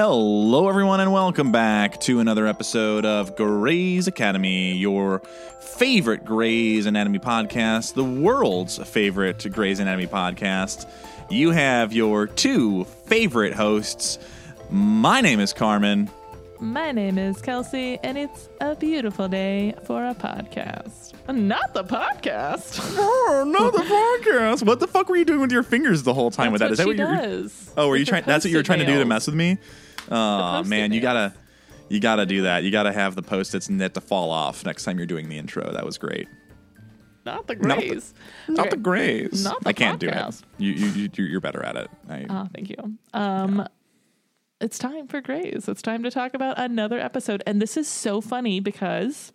Hello, everyone, and welcome back to another episode of Grey's Academy, your favorite Grey's Anatomy podcast, the world's favorite Grey's Anatomy podcast. You have your two favorite hosts. My name is Carmen. My name is Kelsey, and it's a beautiful day for a podcast. Not the podcast. Oh, not the podcast. What the fuck were you doing with your fingers the whole time with that? Is that what you're does? Oh, were you trying? That's what you were trying to do to mess with me? Oh man, you gotta do that. You gotta have the Post-its knit to fall off next time you're doing the intro. That was great. Not the Greys. Not the Greys. Not the I can't podcast. do it. You're better at it. Thank you. It's time for Greys. It's time to talk about another episode, and this is so funny because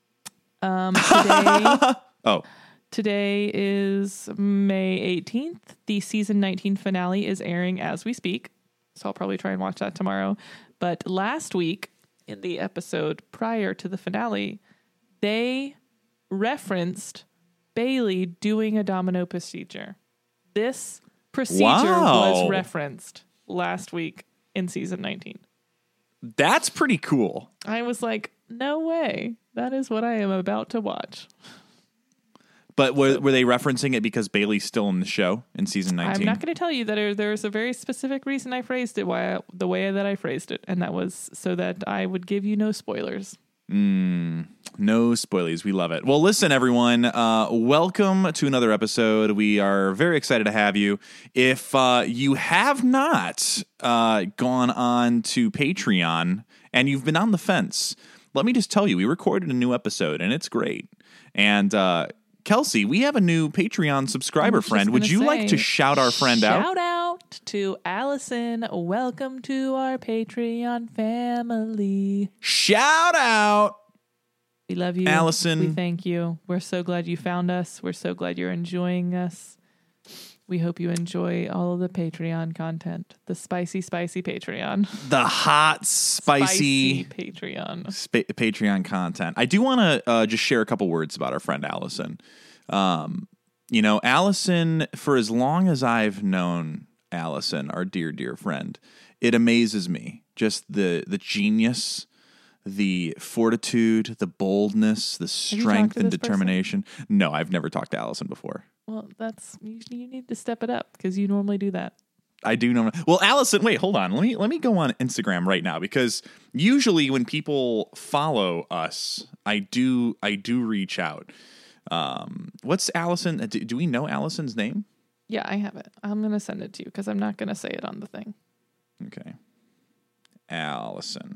today is May 18th. The season 19 finale is airing as we speak, so I'll probably try and watch that tomorrow. But last week, in the episode prior to the finale, they referenced Bailey doing a domino procedure. This procedure was referenced last week in season 19. That's pretty cool. I was like, no way. That is what I am about to watch. But were they referencing it because Bailey's still in the show in season 19? I'm not going to tell you that there's a very specific reason I phrased it the way that I phrased it, and that was so that I would give you no spoilers. No spoilies. We love it. Well, listen, everyone. Welcome to another episode. We are very excited to have you. If you have not gone on to Patreon and you've been on the fence, let me just tell you, we recorded a new episode and it's great. And Kelsey, we have a new Patreon subscriber friend. Would you like to shout our friend out? Shout out to Allison. Welcome to our Patreon family. Shout out. We love you, Allison. We thank you. We're so glad you found us. We're so glad you're enjoying us. We hope you enjoy all of the Patreon content. The spicy Patreon. The hot, spicy Patreon. Patreon content. I do want to just share a couple words about our friend Allison. Allison, for as long as I've known Allison, our dear friend, it amazes me just the genius, the fortitude, the boldness, the strength and determination. Person? No, I've never talked to Allison before. Well, you need to step it up because you normally do that. I do know. Well, Allison, wait, hold on. Let me go on Instagram right now because usually when people follow us, I do reach out. What's Allison? Do we know Allison's name? Yeah, I have it. I'm going to send it to you because I'm not going to say it on the thing. Okay. Allison.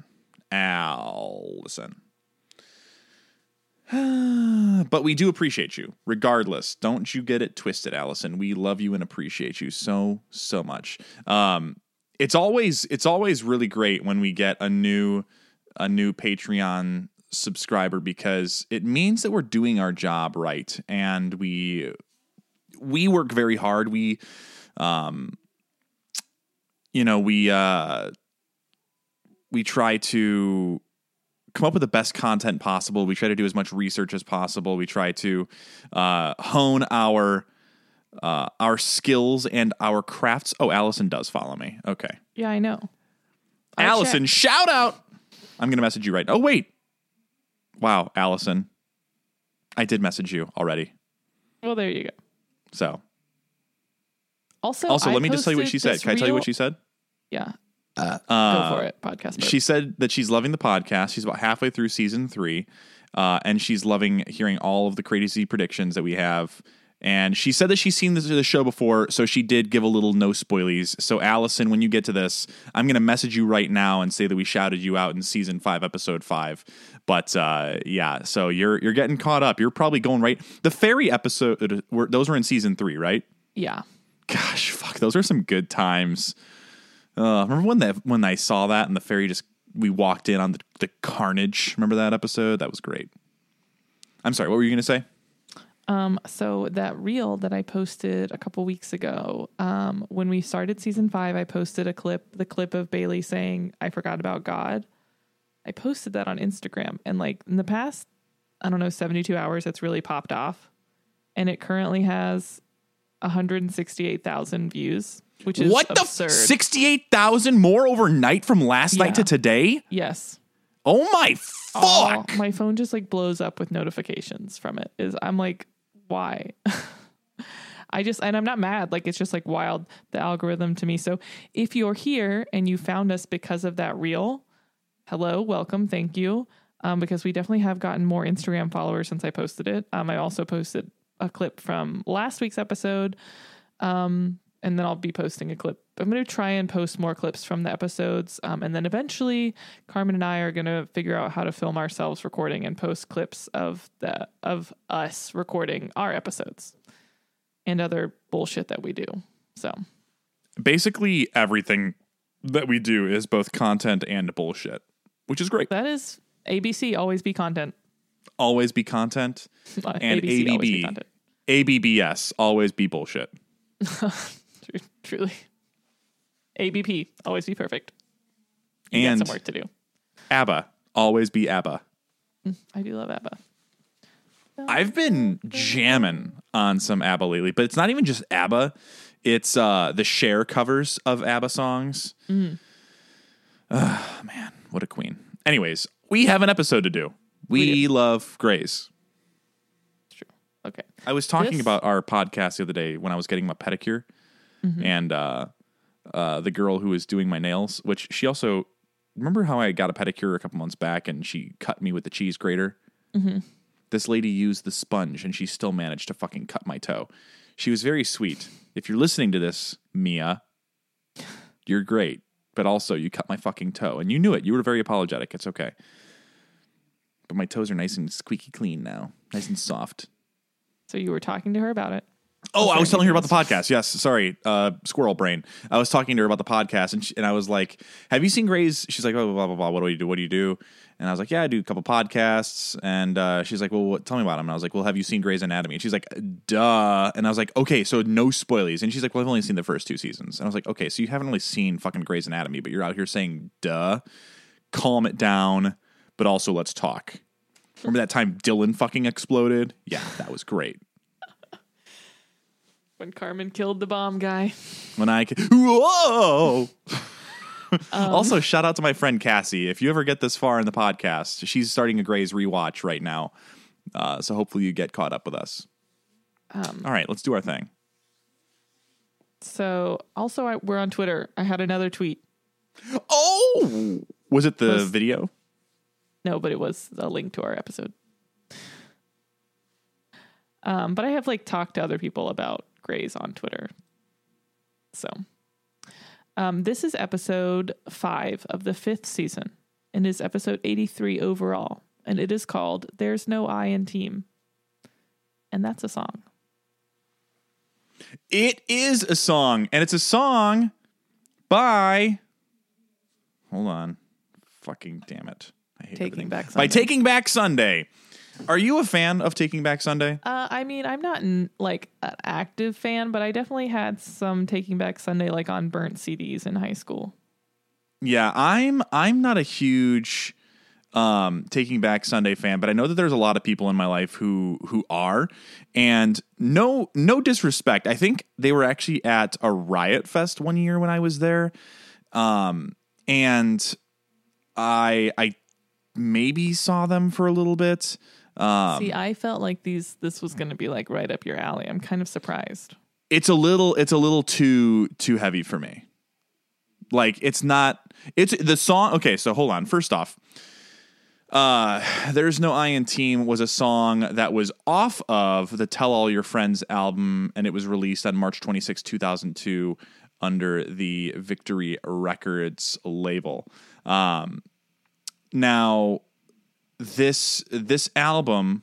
But we do appreciate you regardless. Don't you get it twisted, Allison. We love you and appreciate you so much. It's always really great when we get a new Patreon subscriber because it means that we're doing our job right and we work very hard. We try to come up with the best content possible. We try to do as much research as possible. We try to hone our skills and our crafts. Oh, Allison does follow me. Okay. Yeah, I know. Allison, shout out. I'm going to message you right now. Oh, wait. Wow, Allison. I did message you already. Well, there you go. So. Also, let me just tell you what she said. Can I tell you what she said? Yeah. Go for it, podcast. She said that she's loving the podcast. She's about halfway through season 3, and she's loving hearing all of the crazy predictions that we have. And she said that she's seen the show before, so she did give a little no spoilies. So, Allison, when you get to this, I'm going to message you right now and say that we shouted you out in season 5, episode 5. But yeah, so you're getting caught up. You're probably going right. The fairy episode, those were in season 3, right? Yeah. Gosh, fuck, those are some good times. Remember when I saw that and the fairy we walked in on the carnage? Remember that episode? That was great. I'm sorry, what were you going to say? So that reel that I posted a couple weeks ago, when we started season 5, I posted the clip of Bailey saying, "I forgot about God." I posted that on Instagram, and like in the past, I don't know, 72 hours, it's really popped off. And it currently has 168,000 views, which is what absurd. the 68,000 more overnight from last night to today? Yes. Oh my fuck. My phone just like blows up with notifications from it. I'm like, why? And I'm not mad. Like, it's just like wild, the algorithm to me. So if you're here and you found us because of that reel, hello, welcome, thank you. Because we definitely have gotten more Instagram followers since I posted it. I also posted a clip from last week's episode. And then I'll be posting a clip. I'm going to try and post more clips from the episodes. And then eventually Carmen and I are going to figure out how to film ourselves recording and post clips of us recording our episodes and other bullshit that we do. So basically everything that we do is both content and bullshit, which is great. That is ABC, always be content. Always be content. And ABC, ABB. always be content. ABBS, always be bullshit. Truly. ABP, always be perfect. And got some work to do. ABBA, always be ABBA. I do love ABBA. I've been jamming on some ABBA lately, but it's not even just ABBA. It's the Cher covers of ABBA songs. Man, what a queen. Anyways, we have an episode to do. We love Grey's. True. Okay. I was talking about our podcast the other day when I was getting my pedicure, and the girl who was doing my nails, which she also, remember how I got a pedicure a couple months back and she cut me with the cheese grater? Mm-hmm. This lady used the sponge and she still managed to fucking cut my toe. She was very sweet. If you're listening to this, Mia, you're great. But also, you cut my fucking toe. And you knew it. You were very apologetic. It's okay. But my toes are nice and squeaky clean now. Nice and soft. So you were talking to her about it. Oh, I was telling her about the podcast. Yes, sorry, squirrel brain. I was talking to her about the podcast, and I was like, "Have you seen Grey's?" She's like, "Oh, blah blah blah. What do you do? What do you do?" And I was like, "Yeah, I do a couple podcasts." And she's like, "Well, tell me about them." And I was like, "Well, have you seen Grey's Anatomy?" And she's like, "Duh." And I was like, "Okay, so no spoilies." And she's like, "Well, I've only seen the first 2 seasons." And I was like, "Okay, so you haven't really seen fucking Grey's Anatomy, but you're out here saying duh. Calm it down, but also let's talk." Remember that time Dylan fucking exploded? Yeah, that was great. When Carmen killed the bomb guy. Whoa! Also, shout out to my friend Cassie. If you ever get this far in the podcast, she's starting a Grey's rewatch right now. So hopefully you get caught up with us. All right, let's do our thing. So also we're on Twitter. I had another tweet. Oh! Was it the video? No, but it was a link to our episode. But I have talked to other people about Grey's on Twitter. So this is episode 5 of the 5th season and is episode 83 overall. And it is called There's No I in Team. And that's a song. It is a song. And it's a song by... Hold on. Fucking damn it. I hate Taking everything. Back Sunday. By Taking Back Sunday. Are you a fan of Taking Back Sunday? I mean, I'm not an active fan, but I definitely had some Taking Back Sunday on burnt CDs in high school. Yeah, I'm not a huge Taking Back Sunday fan, but I know that there's a lot of people in my life who are. And no disrespect. I think they were actually at a Riot Fest one year when I was there. And I maybe saw them for a little bit. See, I felt like this was going to be right up your alley. I'm kind of surprised. It's a little too heavy for me. It's the song. Okay, so hold on. First off, There's No I in Team was a song that was off of the Tell All Your Friends album, and it was released on March 26, 2002 under the Victory Records label. Now, this album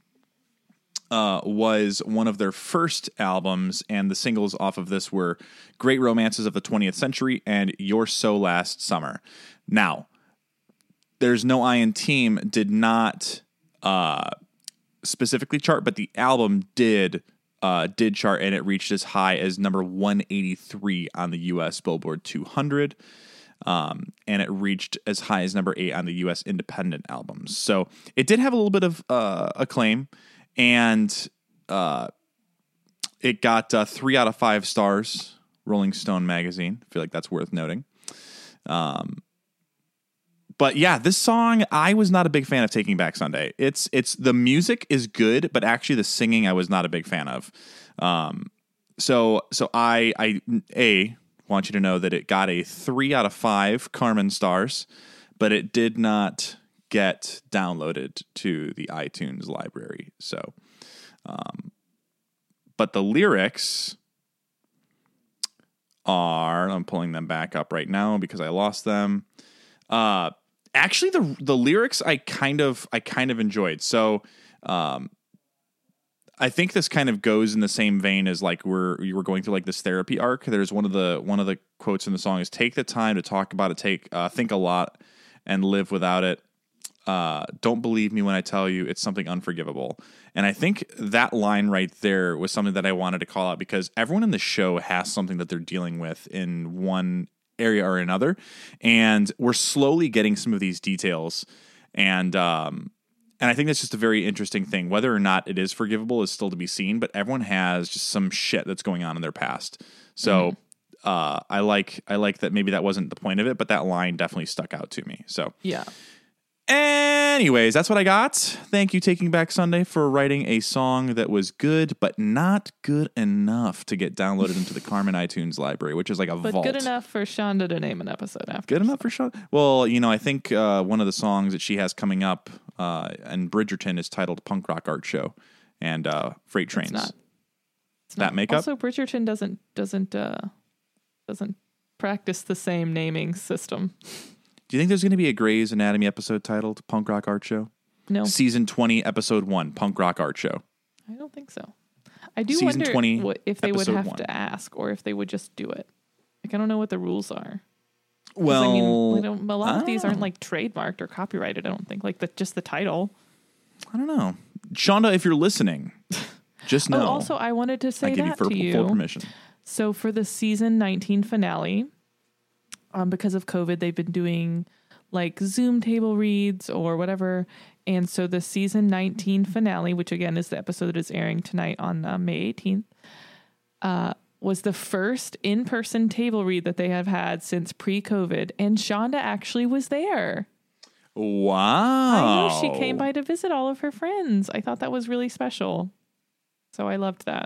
was one of their first albums, and the singles off of this were Great Romances of the 20th Century and You're So Last Summer. Now, There's No I in Team did not specifically chart, but the album did chart, and it reached as high as number 183 on the U.S. Billboard 200. And it reached as high as number 8 on the U.S. independent albums. So it did have a little bit of acclaim, and It got 3 out of 5 stars, Rolling Stone magazine. I feel like that's worth noting. But yeah, this song, I was not a big fan of Taking Back Sunday. It's the music is good, but actually the singing I was not a big fan of. So I want you to know that it got a 3 out of 5 Carmen stars, but it did not get downloaded to the iTunes library. So, but the lyrics are, I'm pulling them back up right now because I lost them. Actually, the lyrics I kind of enjoyed. So, I think this kind of goes in the same vein as like you were going through like this therapy arc. There's one of the quotes in the song is take the time to talk about it, think a lot and live without it. Don't believe me when I tell you it's something unforgivable. And I think that line right there was something that I wanted to call out because everyone in the show has something that they're dealing with in one area or another. And we're slowly getting some of these details. And I think that's just a very interesting thing. Whether or not it is forgivable is still to be seen, but everyone has just some shit that's going on in their past. So I like that maybe that wasn't the point of it, but that line definitely stuck out to me. So yeah. Anyways, that's what I got. Thank you, Taking Back Sunday, for writing a song that was good, but not good enough to get downloaded into the Carmen iTunes library, which is like a vault. But good enough for Shonda to name an episode after. Good enough for Shonda? Well, I think one of the songs that she has coming up in Bridgerton is titled Punk Rock Art Show and Freight Trains. It's that not. makeup? Also, Bridgerton doesn't practice the same naming system. Do you think there's going to be a Grey's Anatomy episode titled Punk Rock Art Show? No. Season 20, Episode 1, Punk Rock Art Show. I don't think so. I do Season wonder 20, if they would have 1. to ask or if they would just do it. Like, I don't know what the rules are. Well, I mean, a lot of these aren't like trademarked or copyrighted, I don't think. Like just the title. I don't know. Shonda, if you're listening, just know. Oh, also, I wanted to say I give that you to you. full permission. So for the season 19 finale, because of COVID, they've been doing like Zoom table reads or whatever. And so the season 19 finale, which again is the episode that is airing tonight on May 18th, was the first in-person table read that they have had since pre-COVID. And Shonda actually was there. Wow. I know, she came by to visit all of her friends. I thought that was really special. So I loved that.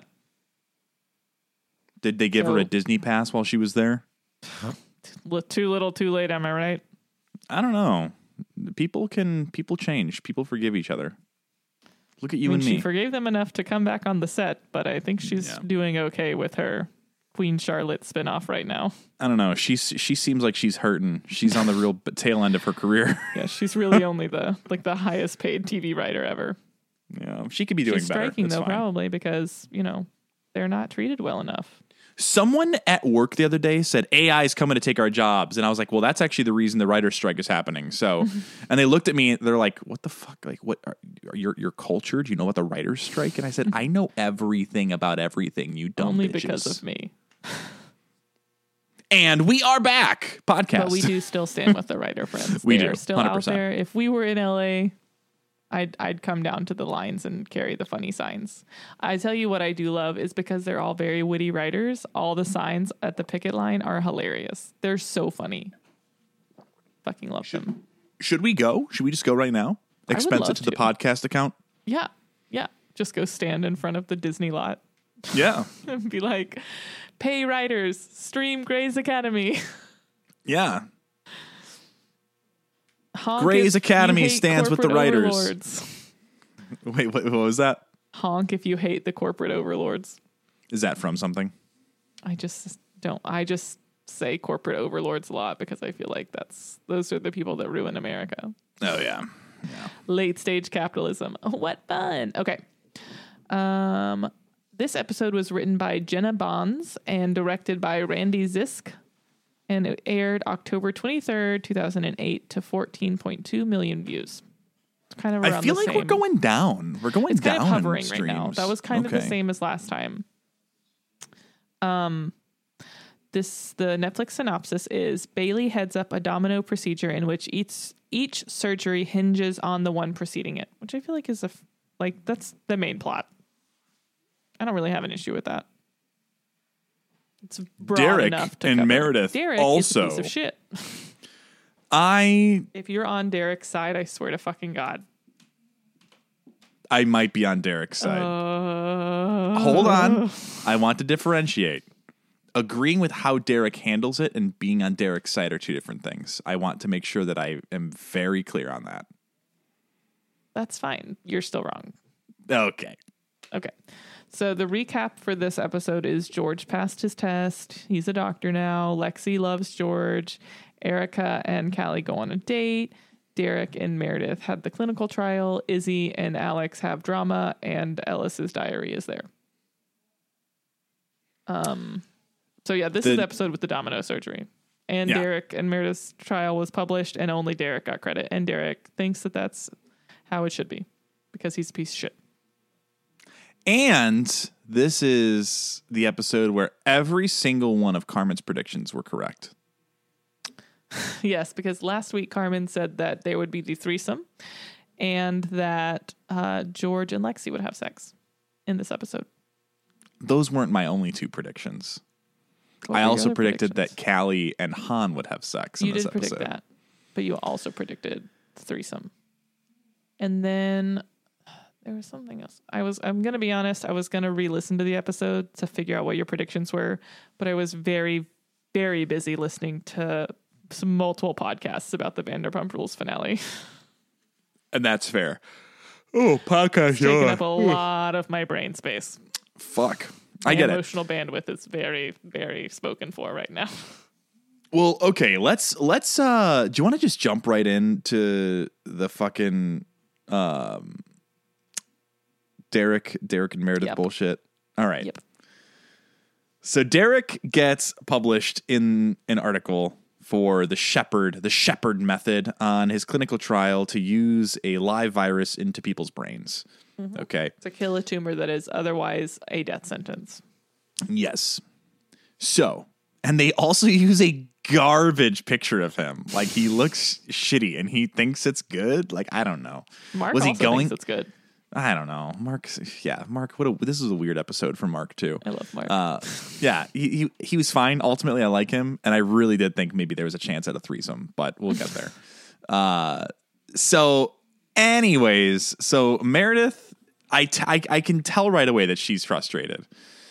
Did they give her a Disney pass while she was there? Too little, too late, am I right? I don't know. People change. People forgive each other. Look at you and me. She forgave them enough to come back on the set, but I think she's doing okay with her Queen Charlotte spinoff right now. I don't know. She seems like she's hurting. She's on the real tail end of her career. Yeah, she's really only the highest paid TV writer ever. Yeah, she could be doing better. She's striking though, fine. probably because they're not treated well enough. Someone at work the other day said AI is coming to take our jobs, and I was like, "Well, that's actually the reason the writer's strike is happening." So, and they looked at me, they're like, "What the fuck? Like, what? Are your culture? Do you know about the writer's strike?" And I said, "I know everything about everything. You don't only bitches. Because of me." And we are back, podcast. But we do still stand with the writer friends. We They're do, still 100%. out there. If we were in LA, I'd come down to the lines and carry the funny signs. I tell you what I do love is because they're all very witty writers. All the signs at the picket line are hilarious. They're so funny. Fucking love them. Should we go? Should we just go right now? Expense it to the podcast account? Yeah. Yeah. Just go stand in front of the Disney lot. Yeah. And be like, pay writers, stream Grey's Academy. Yeah. Honk Grey's if Academy you hate stands with the corporate writers. overlords. Wait, what was that? Honk if you hate the corporate overlords. Is that from something? I just say corporate overlords a lot because I feel like those are the people that ruin America. Oh, yeah. Late stage capitalism. What fun. Okay. This episode was written by Jenna Bonds and directed by Randy Zisk. And it aired October 23rd, 2008 to 14.2 million views. It's kind of around I feel like we're going down. We're going it's down. It's kind of hovering in right now. That was kind of the same as last time. The Netflix synopsis is Bailey heads up a domino procedure in which each surgery hinges on the one preceding it, which I feel like is that's the main plot. I don't really have an issue with that. It's broad Derek enough to and cover. Meredith Derek also. is a piece of shit. I If you're on Derek's side, I swear to fucking God. might be on Derek's side. Uh, Hold on. I want to differentiate. Agreeing with how Derek handles it and being on Derek's side are two different things. I want to make sure that I am very clear on that. That's fine. You're still wrong. Okay. Okay. So the recap for this episode is George passed his test. He's a doctor now. Lexi loves George. Erica and Callie go on a date. Derek and Meredith had the clinical trial. Izzy and Alex have drama, and Ellis's diary is there. So yeah, this is the episode with the domino surgery. And Yeah. Derek and Meredith's trial was published, and only Derek got credit. And Derek thinks that that's how it should be because he's a piece of shit. And this is the episode where every single one of Carmen's predictions were correct. Yes, because last week Carmen said that there would be the threesome and that George and Lexi would have sex in this episode. Those weren't my only two predictions. What I were your also other predicted predictions? that Callie and Han would have sex in You this did episode. predict that, but you also predicted threesome. And then there was something else. I'm going to be honest, I was going to re-listen to the episode to figure out what your predictions were, but I was very, very busy listening to some multiple podcasts about the Vanderpump Rules finale. And that's fair. Oh, podcast. Taking up a lot of my brain space. Fuck. My I get it. emotional bandwidth is very, very spoken for right now. Well, okay, let's do you want to just jump right into the fucking Derek and Meredith Yep. bullshit? All right. Yep. So Derek gets published in an article for the Shepherd method on his clinical trial to use a live virus into people's brains. Mm-hmm. Okay. To kill a tumor that is otherwise a death sentence. Yes. So, and they also use a garbage picture of him. Like he looks shitty and he thinks it's good. Like, I don't know. Mark Was he also going? thinks it's good. I don't know. Mark. This is a weird episode for Mark too. I love Mark. Yeah, he was fine. Ultimately, I like him, and I really did think maybe there was a chance at a threesome, but we'll get there. So Meredith, I can tell right away that she's frustrated.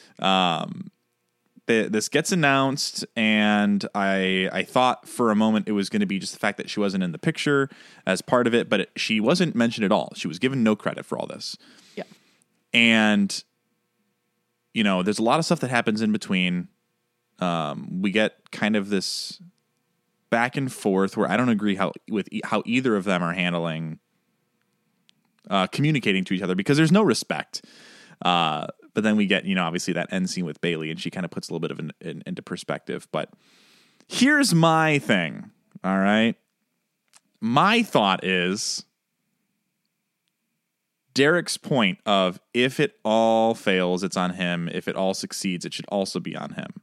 This gets announced, and I thought for a moment it was going to be just the fact that she wasn't in the picture as part of it, but she wasn't mentioned at all. She was given no credit for all this. Yeah. And, there's a lot of stuff that happens in between. We get kind of this back and forth where I don't agree how either of them are handling communicating to each other because there's no respect. But then we get, obviously that end scene with Bailey, and she kind of puts a little bit of into perspective. But here's my thing, all right? My thought is Derek's point of if it all fails, it's on him. If it all succeeds, it should also be on him.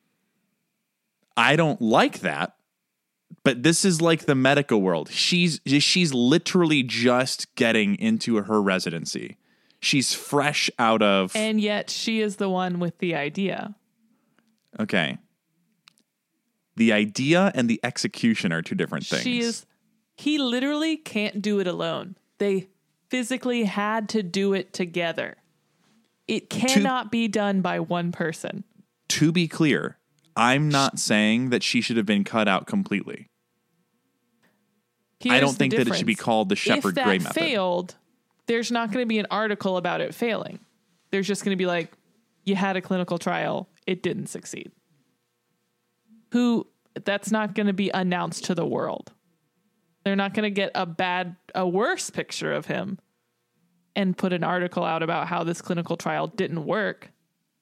I don't like that, but this is like the medical world. She's literally just getting into her residency. She's fresh out of... And yet she is the one with the idea. Okay. The idea and the execution are two different things. He literally can't do it alone. They physically had to do it together. It cannot be done by one person. To be clear, I'm not saying that she should have been cut out completely. I don't think that it should be called the Shepherd Gray method. If that failed, there's not going to be an article about it failing. There's just going to be like, you had a clinical trial, it didn't succeed. That's not going to be announced to the world. They're not going to get a worse picture of him and put an article out about how this clinical trial didn't work.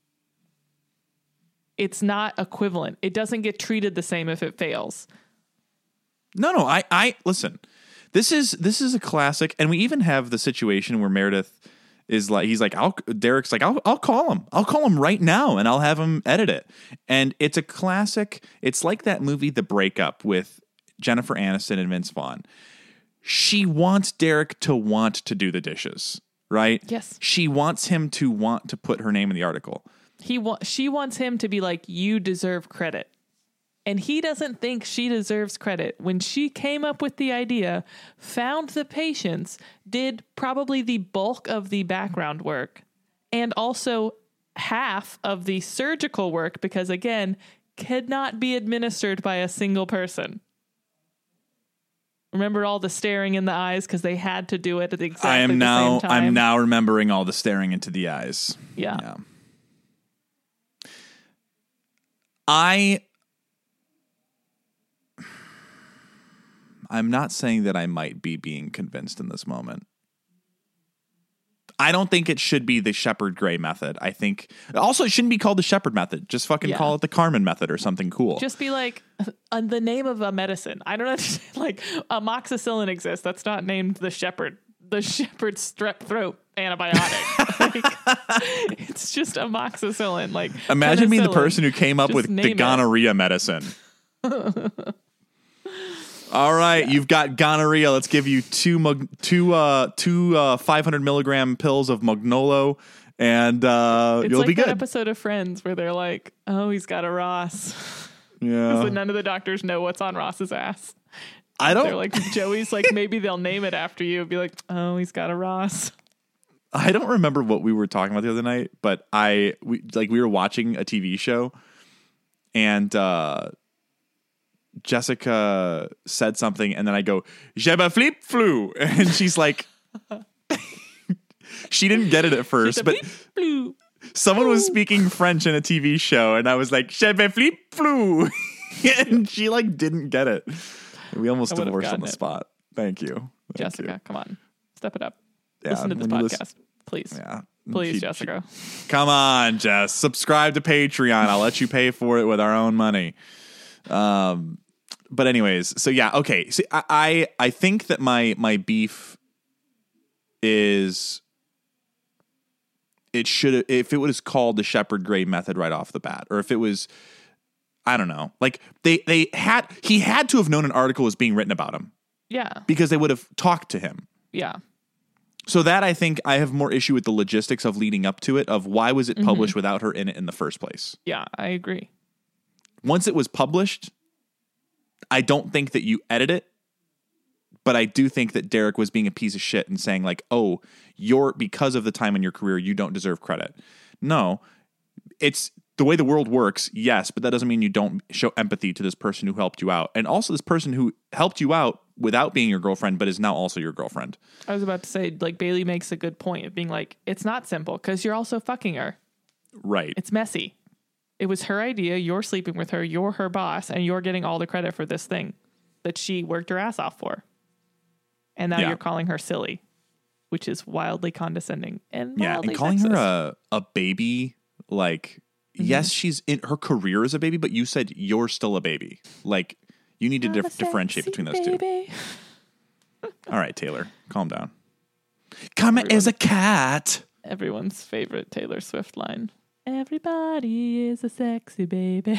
It's not equivalent. It doesn't get treated the same if it fails. No, I listen. This is a classic, and we even have the situation where Meredith is like, Derek's like, I'll call him. I'll call him right now, and I'll have him edit it. And it's a classic. It's like that movie, The Breakup, with Jennifer Aniston and Vince Vaughn. She wants Derek to want to do the dishes. right? Yes. She wants him to want to put her name in the article. She wants him to be like, you deserve credit. And he doesn't think she deserves credit. When she came up with the idea, found the patients, did probably the bulk of the background work, and also half of the surgical work, because again, could not be administered by a single person. Remember all the staring in the eyes because they had to do it at exactly the same time? I'm now remembering all the staring into the eyes. Yeah. I'm not saying that I might be being convinced in this moment. I don't think it should be the Shepard Gray method. I think also it shouldn't be called the Shepard method. Just fucking call it the Carmen method or something cool. Just be like the name of a medicine. I don't understand. Like amoxicillin exists. That's not named the Shepard. The Shepard strep throat antibiotic. Like, it's just amoxicillin. Like imagine being the person who came up Just with the name gonorrhea medicine. All right, you've got gonorrhea. Let's give you two 500 milligram pills of Magnolo, and it's you'll like be good. that episode of Friends where they're like, "Oh, he's got a Ross." Yeah. So none of the doctors know what's on Ross's ass. I don't. They're like, Joey's like, maybe they'll name it after you. Be like, "Oh, he's got a Ross." I don't remember what we were talking about the other night, but we were watching a TV show, and Jessica said something, and then I go, "Je me flip flu," and she's like, she didn't get it at first, but someone was speaking French in a TV show, and I was like, "Je me flip flu," and she like didn't get it. We almost divorced on the spot. Thank you, Jessica. Come on, step it up. Yeah, listen to this podcast, please. Yeah. Please, Jessica. Come on, Jess. Subscribe to Patreon. I'll let you pay for it with our own money. But anyways, so yeah, okay. See, I think that my beef is it should, if it was called the Shepard Gray method right off the bat, or if it was, I don't know, like he had to have known an article was being written about him. Yeah. Because they would have talked to him. Yeah. So that I think I have more issue with the logistics of leading up to it, of why was it published without her in it in the first place? Yeah, I agree. Once it was published, I don't think that you edit it, but I do think that Derek was being a piece of shit and saying like, oh, because of the time in your career, you don't deserve credit. No, it's the way the world works. Yes. But that doesn't mean you don't show empathy to this person who helped you out. And also this person who helped you out without being your girlfriend, but is now also your girlfriend. I was about to say, like, Bailey makes a good point of being like, it's not simple because you're also fucking her. Right. It's messy. It was her idea. You're sleeping with her. You're her boss, and you're getting all the credit for this thing that she worked her ass off for. And now you're calling her silly, which is wildly condescending and mildly and calling sexist. her a baby, like, yes, she's in her career as a baby, but you said you're still a baby. Like, you need to differentiate between those two. All right, Taylor, calm down. Karma is a cat. Everyone's favorite Taylor Swift line. Everybody is a sexy baby.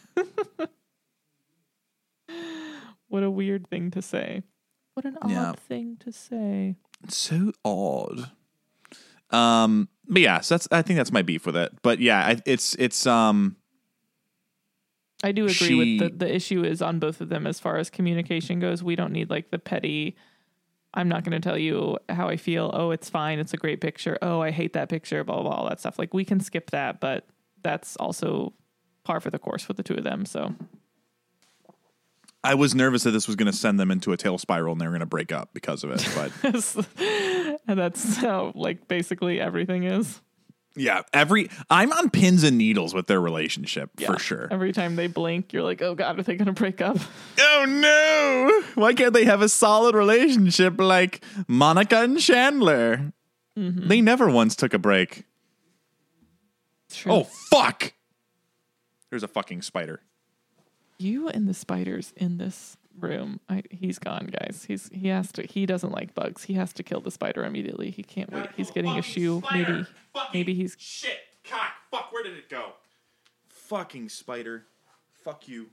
What a weird thing to say. What an odd thing to say. It's so odd. But yeah, so I think that's my beef with it. But yeah, it's I do agree with the issue is on both of them as far as communication goes. We don't need like the petty, I'm not going to tell you how I feel. Oh, it's fine. It's a great picture. Oh, I hate that picture, blah, blah, blah, all that stuff. Like we can skip that, but that's also par for the course with the two of them. So I was nervous that this was going to send them into a tail spiral and they were going to break up because of it. But and that's how like basically everything is. Yeah, I'm on pins and needles with their relationship for sure. Every time they blink, you're like, oh God, are they going to break up? Oh no! Why can't they have a solid relationship like Monica and Chandler? Mm-hmm. They never once took a break. True. Oh fuck! There's a fucking spider. You and the spiders in this room. He's gone, guys. He doesn't like bugs. He has to kill the spider immediately. He can't wait. He's getting a shoe. Spider. Maybe he's shit. Cock. Fuck. Where did it go? Fucking spider. Fuck you.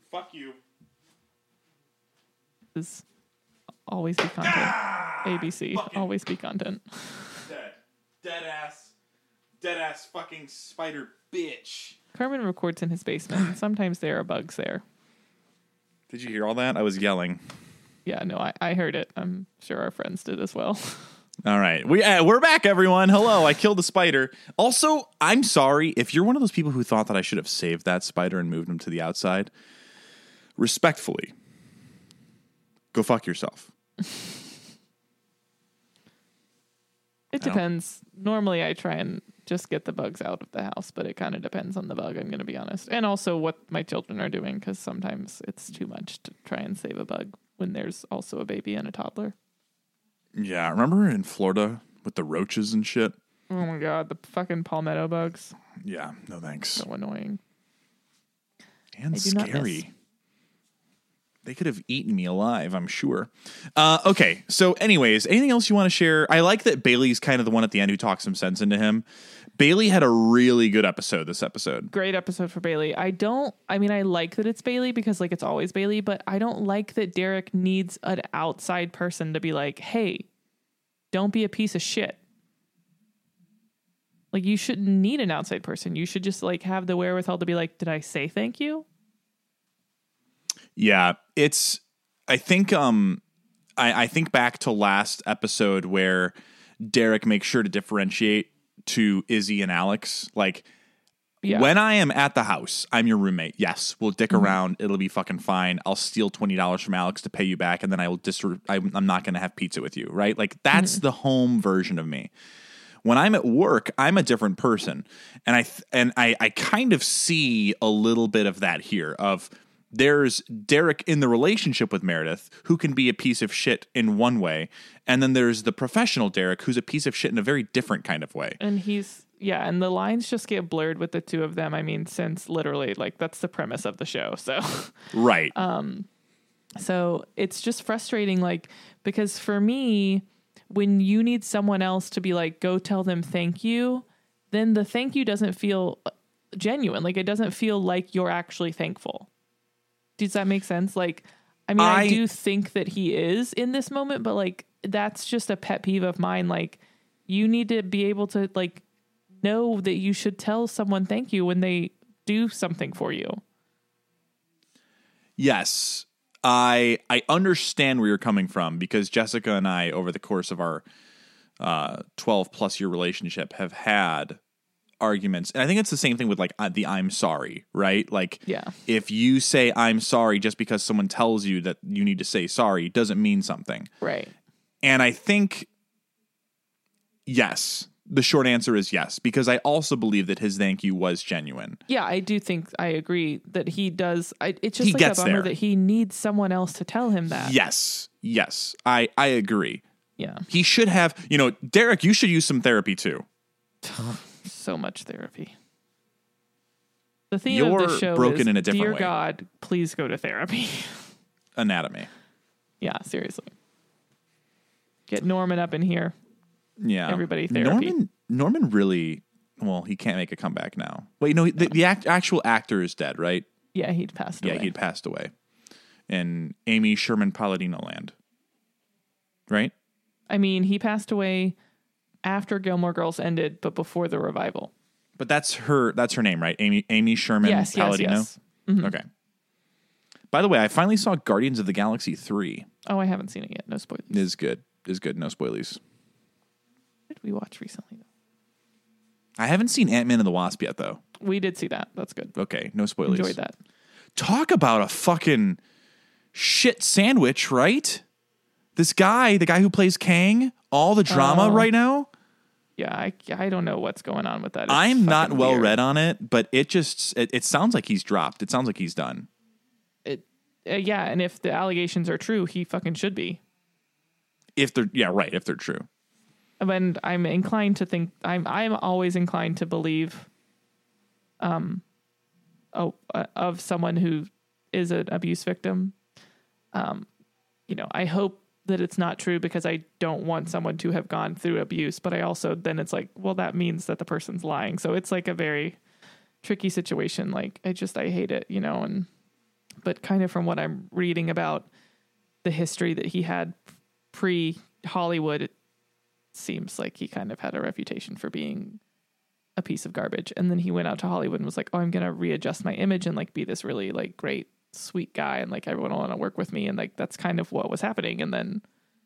Is always be content. ABC. Always be content. Dead. Dead ass fucking spider bitch. Carmen records in his basement. And sometimes there are bugs there. Did you hear all that? I was yelling. Yeah, no, I heard it. I'm sure our friends did as well. All right. We're back, everyone. Hello. I killed a spider. Also, I'm sorry if you're one of those people who thought that I should have saved that spider and moved him to the outside. Respectfully, go fuck yourself. It depends. Normally, I try and just get the bugs out of the house, but it kind of depends on the bug, I'm going to be honest. And also what my children are doing, because sometimes it's too much to try and save a bug when there's also a baby and a toddler. Yeah, remember in Florida with the roaches and shit? Oh my God, the fucking palmetto bugs. Yeah, no thanks. So annoying. And scary. They could have eaten me alive, I'm sure. Okay, so anyways, anything else you want to share? I like that Bailey's kind of the one at the end who talks some sense into him. Bailey had a really good episode this episode. Great episode for Bailey. I like that it's Bailey because like it's always Bailey, but I don't like that Derek needs an outside person to be like, hey, don't be a piece of shit. Like you shouldn't need an outside person. You should just like have the wherewithal to be like, did I say thank you? Yeah, I think back to last episode where Derek makes sure to differentiate to Izzy and Alex. Like, when I am at the house, I'm your roommate. Yes, we'll dick around. It'll be fucking fine. I'll steal $20 from Alex to pay you back, and then I'm not going to have pizza with you, right? Like, that's the home version of me. When I'm at work, I'm a different person, and I kind of see a little bit of that here. Of there's Derek in the relationship with Meredith, who can be a piece of shit in one way, and then there's the professional Derek, who's a piece of shit in a very different kind of way. And and the lines just get blurred with the two of them. I mean, since literally, like, that's the premise of the show. So, right. So it's just frustrating, like, because for me, when you need someone else to be like, go tell them thank you, then the thank you doesn't feel genuine. Like, it doesn't feel like you're actually thankful. Does that make sense? Like, I mean, I do think that he is in this moment, but like, that's just a pet peeve of mine. Like, you need to be able to like know that you should tell someone thank you when they do something for you. Yes. I understand where you're coming from, because Jessica and I, over the course of our 12 plus year relationship, have had arguments. And I think it's the same thing with like the I'm sorry, right? Like, if you say I'm sorry just because someone tells you that you need to say sorry doesn't mean something. Right. And I think, yes, the short answer is yes, because I also believe that his thank you was genuine. Yeah, I do think I agree that he does. It's just like a bummer that he needs someone else to tell him that. Yes. I agree. Yeah. He should have, Derek, you should use some therapy too. So much therapy. The theme of the show broken is, in a different dear way. God, please go to therapy. Anatomy. Yeah, seriously. Get Norman up in here. Yeah. Everybody therapy. Norman really, well, he can't make a comeback now. Wait, no, the actual actor is dead, right? Yeah, he'd passed away. Yeah, he'd passed away. In Amy Sherman Palladino land. Right? I mean, he passed away after Gilmore Girls ended, but before the revival. But that's her name, right? Amy Sherman Palladino? Yes. Mm-hmm. Okay. By the way, I finally saw Guardians of the Galaxy 3. Oh, I haven't seen it yet. No spoilers. It is good. No spoilies. What did we watch recently, though? I haven't seen Ant-Man and the Wasp yet, though. We did see that. That's good. Okay, no spoilers. Enjoyed that. Talk about a fucking shit sandwich, right? This guy, the guy who plays Kang, all the drama right now. Yeah, I don't know what's going on with that. I'm not well read on it, but it sounds like he's dropped. It sounds like he's done. Yeah, and if the allegations are true, he fucking should be. If they're true. And I'm inclined to think I'm always inclined to believe of someone who is an abuse victim. I hope that it's not true, because I don't want someone to have gone through abuse, but I also, then it's like, well, that means that the person's lying. So it's like a very tricky situation. Like, I hate it, but kind of from what I'm reading about the history that he had pre-Hollywood, it seems like he kind of had a reputation for being a piece of garbage. And then he went out to Hollywood and was like, oh, I'm going to readjust my image and like be this really like great, sweet guy. And like everyone will want to work with me. And like, that's kind of what was happening. And then,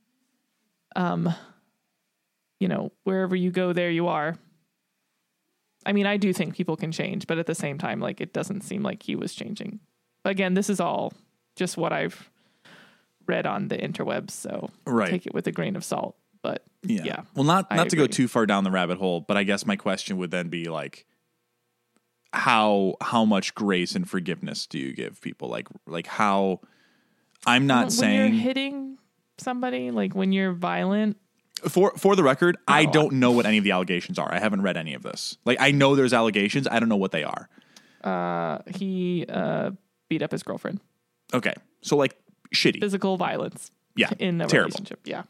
you know, wherever you go, there you are. I mean, I do think people can change, but at the same time, like, it doesn't seem like he was changing. Again, this is all just what I've read on the interwebs, so take it with a grain of salt. But yeah. Well, not to go too far down the rabbit hole, but I guess my question would then be like, how much grace and forgiveness do you give people? Like how? I'm not saying when you're hitting somebody, like when you're violent. For the record, I don't know what any of the allegations are. I haven't read any of this. Like, I know there's allegations. I don't know what they are. He beat up his girlfriend. Okay. So, like, shitty. Physical violence. Yeah. In a relationship. Yeah.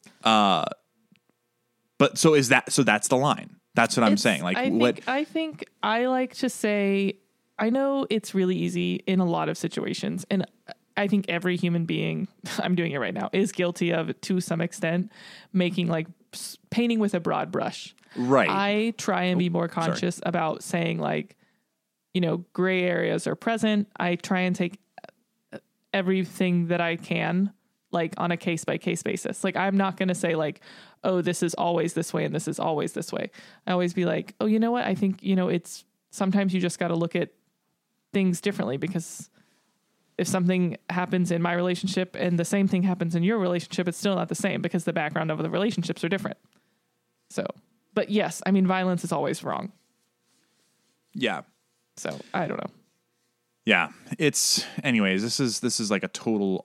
But so that's the line. That's what I'm saying. Like, I think I like to say, I know it's really easy in a lot of situations, and I think every human being, I'm doing it right now, is guilty of, to some extent, making like painting with a broad brush. Right. I try and be more conscious about saying like, you know, gray areas are present. I try and take everything that I can, like on a case by case basis. Like, I'm not going to say like, oh, this is always this way and this is always this way. I always be like, oh, you know what? I think, you know, it's sometimes you just got to look at things differently, because if something happens in my relationship and the same thing happens in your relationship, it's still not the same because the background of the relationships are different. So, but yes, I mean, violence is always wrong. Yeah. So I don't know. Yeah. Anyways, this is like a total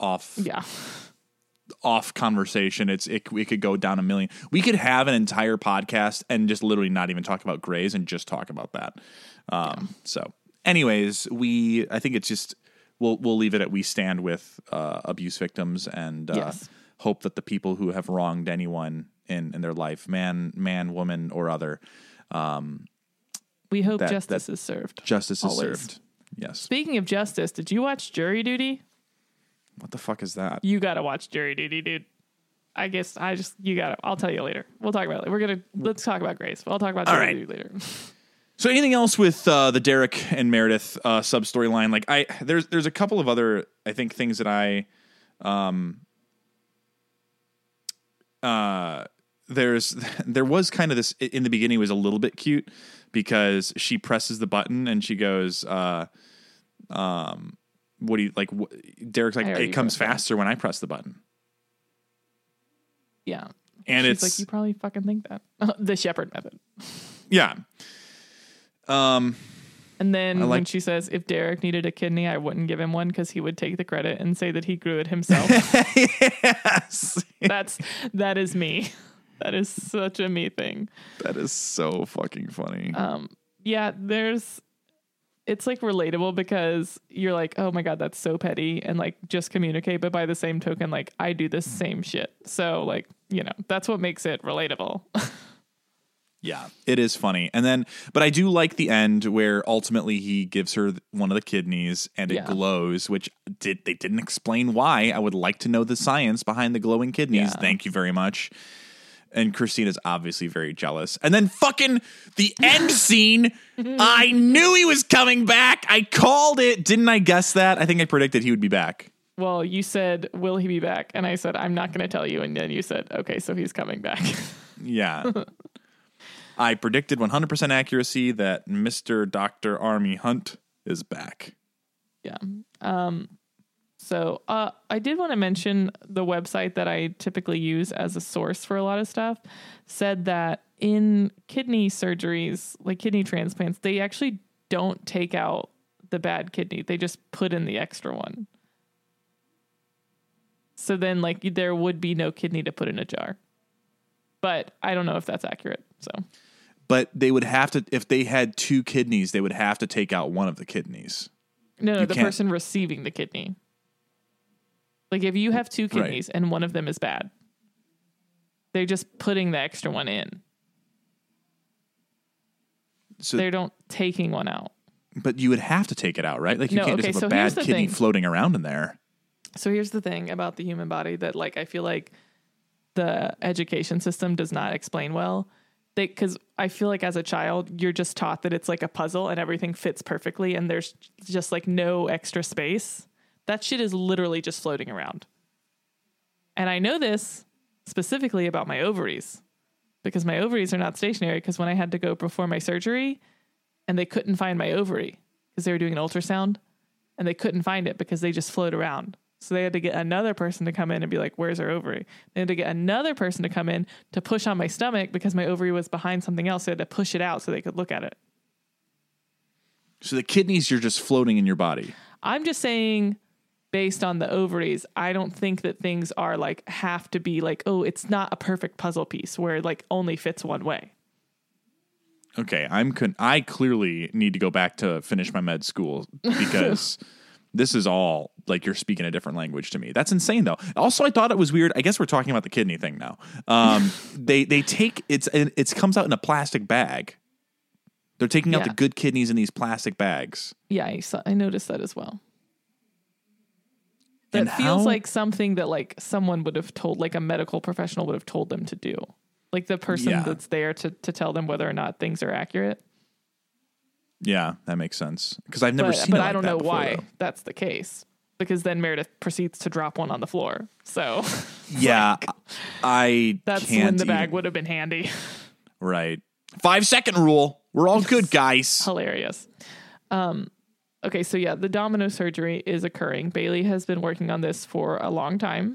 off conversation. It could go down a million. We could have an entire podcast and just literally not even talk about Grays and just talk about that. So anyways, I think it's just, We'll leave it at we stand with abuse victims and hope that the people who have wronged anyone in their life, man, woman, or other, we hope justice is served. Justice is served. Yes. Speaking of justice, did you watch Jury Duty? What the fuck is that? You got to watch Jury Duty, dude. I guess you got to. I'll tell you later. We'll talk about it later. Let's talk about Grace. I'll talk about Jury Duty later. So anything else with the Derek and Meredith sub storyline? Like there's a couple of other, I think, things that there was kind of this in the beginning. It was a little bit cute because she presses the button and she goes, what do you like? Derek's like, it comes faster when I press the button. Yeah. And she's like, you probably fucking think that. The Shepherd method. Yeah. And then when she says, if Derek needed a kidney, I wouldn't give him one because he would take the credit and say that he grew it himself. Yes. That is me. That is such a me thing. That is so fucking funny. Yeah, it's like relatable because you're like, oh my God, that's so petty, and like just communicate. But by the same token, like I do the same shit. So like, you know, that's what makes it relatable. Yeah, it is funny. And then, but I do like the end where ultimately he gives her one of the kidneys and it glows, which they didn't explain why. I would like to know the science behind the glowing kidneys. Yeah. Thank you very much. And Christina's obviously very jealous. And then fucking the end scene, I knew he was coming back. I called it. Didn't I guess that? I think I predicted he would be back. Well, you said, will he be back? And I said, I'm not going to tell you. And then you said, okay, so he's coming back. Yeah. I predicted 100% accuracy that Mr. Dr. Army Hunt is back. Yeah. So I did want to mention the website that I typically use as a source for a lot of stuff said that in kidney surgeries, like kidney transplants, they actually don't take out the bad kidney. They just put in the extra one. So then like there would be no kidney to put in a jar. But I don't know if that's accurate. So, but they would have to, if they had two kidneys, they would have to take out one of the kidneys. No, the person receiving the kidney. Like if you have two kidneys and one of them is bad, they're just putting the extra one in. So they don't taking one out. But you would have to take it out, right? Like you can't just have a bad kidney floating around in there. So here's the thing about the human body that like I feel like the education system does not explain well. Because I feel like as a child, you're just taught that it's like a puzzle and everything fits perfectly and there's just like no extra space. That shit is literally just floating around. And I know this specifically about my ovaries because my ovaries are not stationary, because when I had to go before my surgery and they couldn't find my ovary because they were doing an ultrasound and they couldn't find it because they just float around. So they had to get another person to come in and be like, where's our ovary? They had to get another person to come in to push on my stomach because my ovary was behind something else. They had to push it out so they could look at it. So the kidneys, you're just floating in your body. I'm just saying, based on the ovaries, I don't think that things are like have to be like, oh, it's not a perfect puzzle piece where it like only fits one way. Okay, I clearly need to go back to finish my med school because this is all like you're speaking a different language to me. That's insane, though. Also, I thought it was weird. I guess we're talking about the kidney thing now. They take it comes out in a plastic bag. They're taking out the good kidneys in these plastic bags. Yeah, I noticed that as well. That feels like something that like someone would have told, like a medical professional would have told them to do. Like the person that's there to tell them whether or not things are accurate. Yeah, that makes sense. Because I've never seen it. But I don't know why that's the case. Because then Meredith proceeds to drop one on the floor. So yeah, that's when the bag would have been handy. Right. 5-second rule. We're all good, guys. Hilarious. Okay, so yeah, the domino surgery is occurring. Bailey has been working on this for a long time.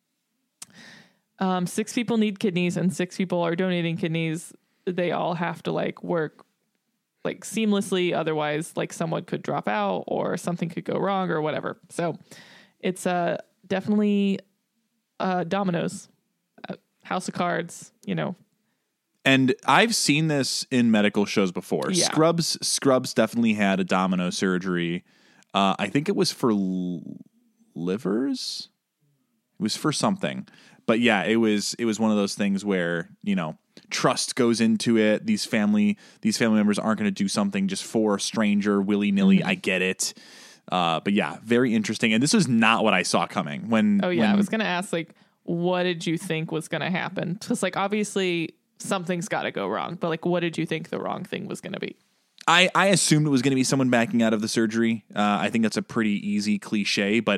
6 people need kidneys and 6 people are donating kidneys. They all have to like work like seamlessly. Otherwise, like someone could drop out or something could go wrong or whatever. So it's definitely dominoes, house of cards, you know. And I've seen this in medical shows before. Yeah. Scrubs definitely had a domino surgery. I think it was for livers. It was for something. But yeah, it was one of those things where, you know, trust goes into it. These family members aren't going to do something just for a stranger willy-nilly. I get it. But yeah, very interesting. And this was not what I saw coming I was going to ask, like, what did you think was going to happen? Because like, obviously something's got to go wrong, but like, what did you think the wrong thing was going to be? I assumed it was going to be someone backing out of the surgery. I think that's a pretty easy cliche, but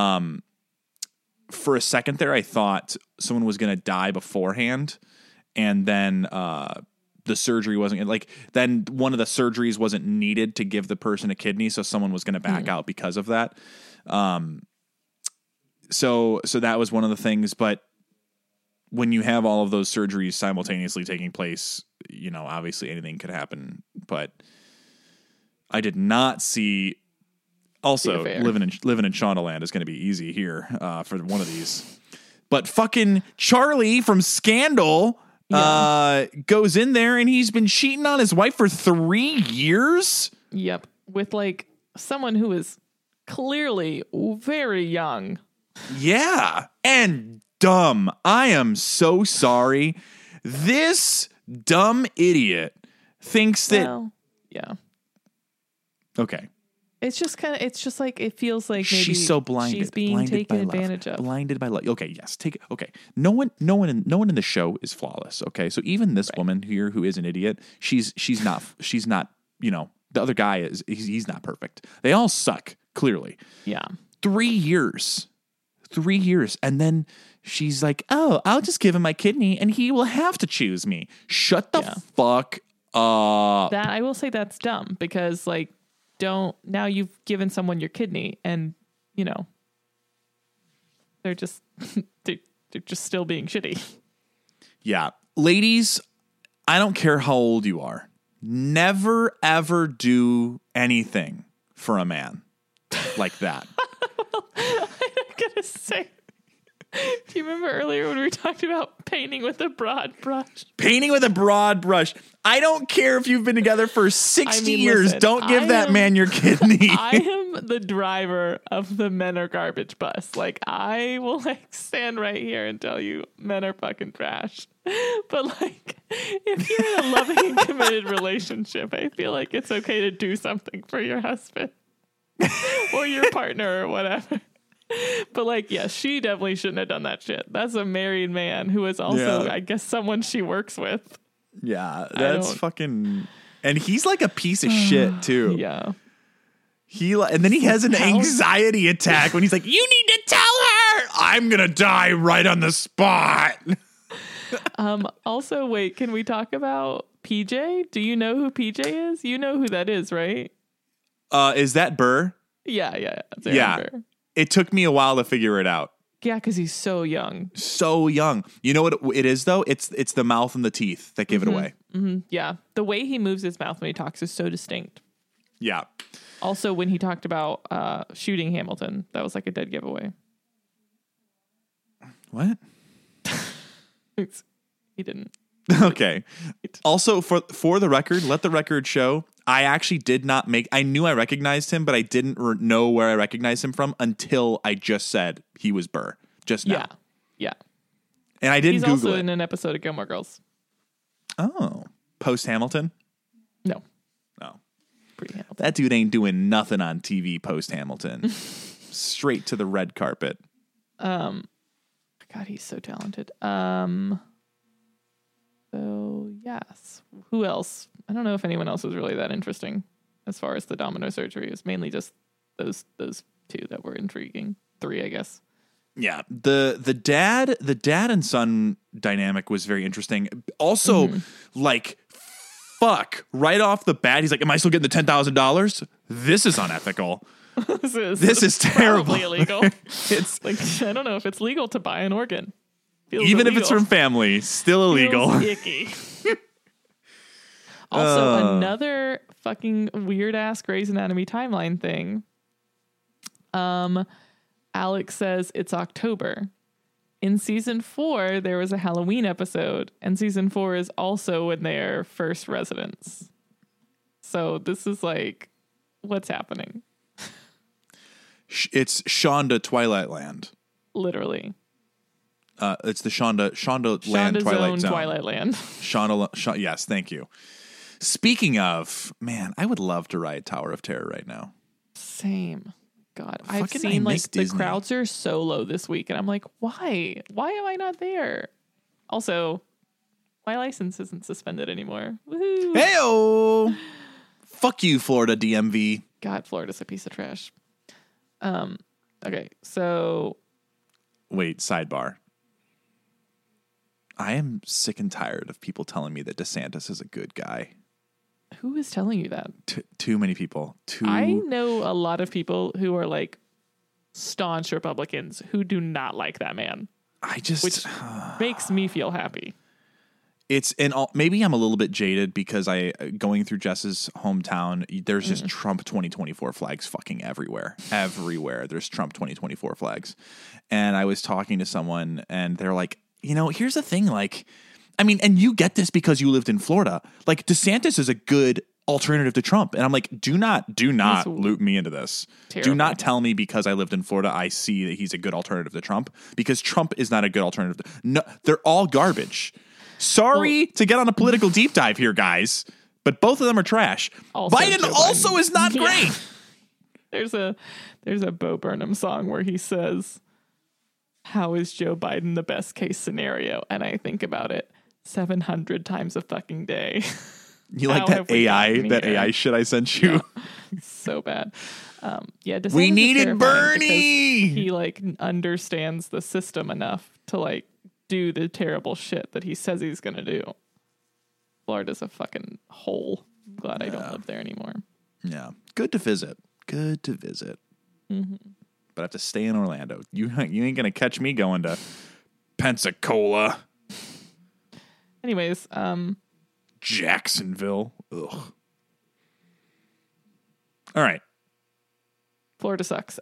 for a second there, I thought someone was going to die beforehand, and then the surgery wasn't like. Then one of the surgeries wasn't needed to give the person a kidney, so someone was going to back out because of that. So that was one of the things, but when you have all of those surgeries simultaneously taking place, you know, obviously anything could happen, but I did not see. Also, living in Shondaland is going to be easy here for one of these. But fucking Charlie from Scandal goes in there and he's been cheating on his wife for 3 years. Yep, with like someone who is clearly very young. Yeah, and dumb. I am so sorry. This dumb idiot thinks that. Well, yeah. Okay. It's just like, it feels like maybe she's so blinded. She's being taken advantage of. Blinded by love. Okay, yes. Okay. No one in the show is flawless. Okay. So even this woman here who is an idiot, she's not, you know, the other guy he's not perfect. They all suck, clearly. Yeah. 3 years. And then she's like, oh, I'll just give him my kidney and he will have to choose me. Shut the fuck up. That, I will say that's dumb because like, now you've given someone your kidney and, you know, they're just, they're just still being shitty. Yeah. Ladies, I don't care how old you are. Never, ever do anything for a man like that. Well, I'm going to say, do you remember earlier when we talked about painting with a broad brush? Painting with a broad brush. I don't care if you've been together for 60 years. Listen, don't give that man your kidney. I am the driver of the men are garbage bus. Like, I will like stand right here and tell you men are fucking trash. But like, if you're in a loving and committed relationship, I feel like it's okay to do something for your husband or your partner or whatever. But like, yeah, she definitely shouldn't have done that shit. That's a married man who is also, Yeah. I guess, someone she works with. Yeah, that's don't- fucking. And he's like a piece of shit too. Yeah. And then he has an How- anxiety attack when he's like, "You need to tell her I'm gonna die right on the spot." Also, wait, can we talk about PJ? Do you know who PJ is? You know who that is, right? Is that Burr? Yeah. It's Aaron Yeah. Burr. It took me a while to figure it out. Yeah, because he's so young. So young. You know what it is though? It's the mouth and the teeth that give it away. Yeah. The way he moves his mouth when he talks is so distinct. Yeah. Also, when he talked about shooting Hamilton, that was like a dead giveaway. What? He didn't. Okay. Also, for the record, let the record show, I actually did not I knew I recognized him, but I didn't know where I recognized him from until I just said he was Burr just now. Yeah. And I didn't He's Google also it. in an episode of Gilmore Girls. Oh. Post Hamilton? No, No. pre-Hamilton. That dude ain't doing nothing on TV post Hamilton. Straight to the red carpet. God, he's so talented. So yes. Who else? I don't know if anyone else was really that interesting as far as the domino surgery. It was mainly just those two that were intriguing. 3, I guess. Yeah. The dad and son dynamic was very interesting. Also, like, fuck, right off the bat, he's like, "Am I still getting the $10,000? This is unethical. This is terrible." Probably illegal. It's Like, I don't know if it's legal to buy an organ. Feels even if it's illegal. from family, still illegal. Feels icky. Also, another fucking weird ass Grey's Anatomy timeline thing. Alex says it's October. In season 4, there was a Halloween episode, and season 4 is also in their first residence. So this is like, what's happening? It's Shonda Twilight Land. Literally. It's the Shonda Land Shonda's Twilight own Zone. Twilight Land. Yes, thank you. Speaking of, man, I would love to ride Tower of Terror right now. Same. God, I've Fucking seen I like miss the Disney. crowds are so low this week, and I'm like, why? Why am I not there? Also, my license isn't suspended anymore. Woohoo! Heyo! Fuck you, Florida DMV. God, Florida's a piece of trash. Okay, so Wait, sidebar. I am sick and tired of people telling me that DeSantis is a good guy. who is telling you that? Too many people. I know a lot of people who are like staunch Republicans who do not like that man, I just which makes me feel happy. it's and maybe I'm a little bit jaded because going through Jess's hometown, there's just Trump 2024 flags fucking everywhere. There's Trump 2024 flags. And I was talking to someone and they're like, here's the thing, like, I mean, and you get this because you lived in Florida. Like, DeSantis is a good alternative to Trump. And I'm like, do not loop me into this. Terrible. Do not tell me because I lived in Florida, I see that he's a good alternative to Trump, because Trump is not a good alternative. No, they're all garbage. Sorry to get on a political deep dive here, guys, but both of them are trash. Also, Biden Joe also Biden. is not Yeah. great. There's a Bo Burnham song where he says, "How is Joe Biden the best case scenario?" And I think about it 700 times a fucking day. You like How that have we gotten here? AI shit I sent you? So bad. DeSantis We is needed terrifying Bernie. because he like understands the system enough to like do the terrible shit that he says he's gonna do. Florida's a fucking hole. I'm glad I don't live there anymore. Yeah, good to visit. Mm-hmm. But I have to stay in Orlando. You ain't gonna catch me going to Pensacola, Anyways, Jacksonville. Ugh. All right. Florida sucks.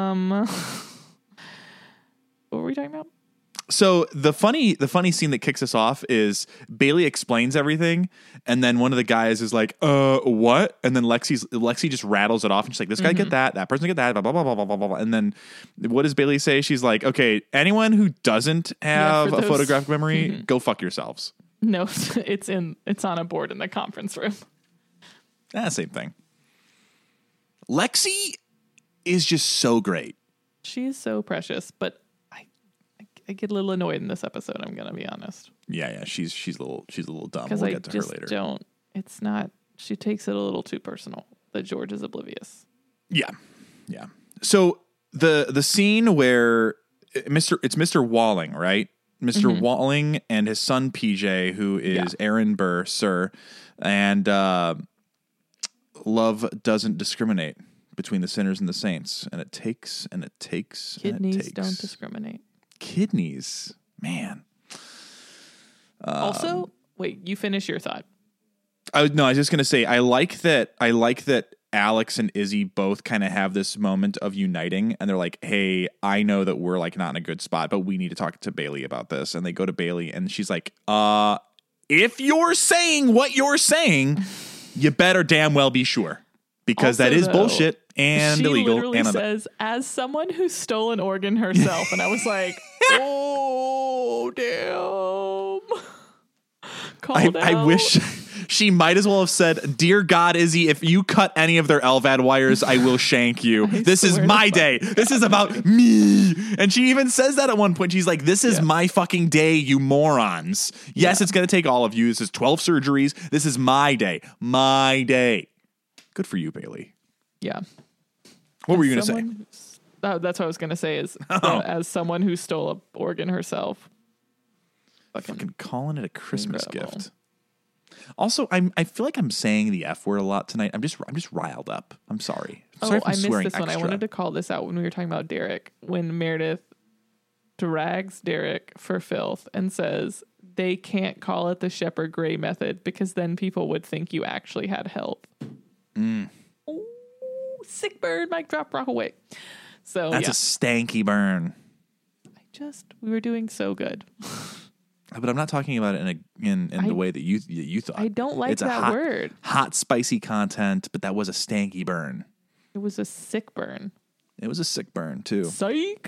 What were we talking about? So the funny scene that kicks us off is Bailey explains everything, and then one of the guys is like, what? And then Lexi just rattles it off, and she's like, this guy get that person get that, blah, blah, blah, blah, blah, blah, blah. And then what does Bailey say? She's like, okay, anyone who doesn't have for a those- photographic memory, go fuck yourselves. No, it's on a board in the conference room. Same thing. Lexi is just so great. She's so precious, but I get a little annoyed in this episode. I'm gonna be honest. Yeah. She's a little dumb. Because We'll I get to her just later. don't. It's not. She takes it a little too personal that George is oblivious. Yeah. So the scene where it's Mr. Walling, right? Mister Walling and his son PJ, who is Aaron Burr, sir, and love doesn't discriminate between the sinners and the saints, and it takes and it takes. Kidneys and it takes. don't discriminate. Kidneys, man. Also, wait, you finish your thought. I was just gonna say I like that Alex and Izzy both kind of have this moment of uniting, and they're like, hey, I know that we're like not in a good spot, but we need to talk to Bailey about this. And they go to Bailey, and she's like, if you're saying what you're saying, you better damn well be sure, because Also, that is though, bullshit and she illegal. literally And says, as someone who stole an organ herself, and I was like, oh, damn. I wish she might as well have said, dear God, Izzy, if you cut any of their LVAD wires, I will shank you. This is my day. This is about me. And she even says that at one point. She's like, this is my fucking day, you morons. Yes, it's going to take all of you. This is 12 surgeries. This is my day. My day. Good for you, Bailey. Yeah. What were you going to say? That's what I was going to say is as someone who stole an organ herself. Fucking calling it a Christmas incredible. gift. Also, I feel like I'm saying the F word a lot tonight. I'm just riled up. I'm sorry. Sorry if I'm I missed swearing this one. I extra. wanted to call this out when we were talking about Derek. When Meredith drags Derek for filth and says they can't call it the Shepard Gray method because then people would think you actually had help. Ooh, sick bird, mic drop, rock away. So That's a stanky burn. We were doing so good. But I'm not talking about it in the way that you thought. I don't like it's that word. Hot, spicy content, but that was a stanky burn. It was a sick burn. It was a sick burn too. Psych.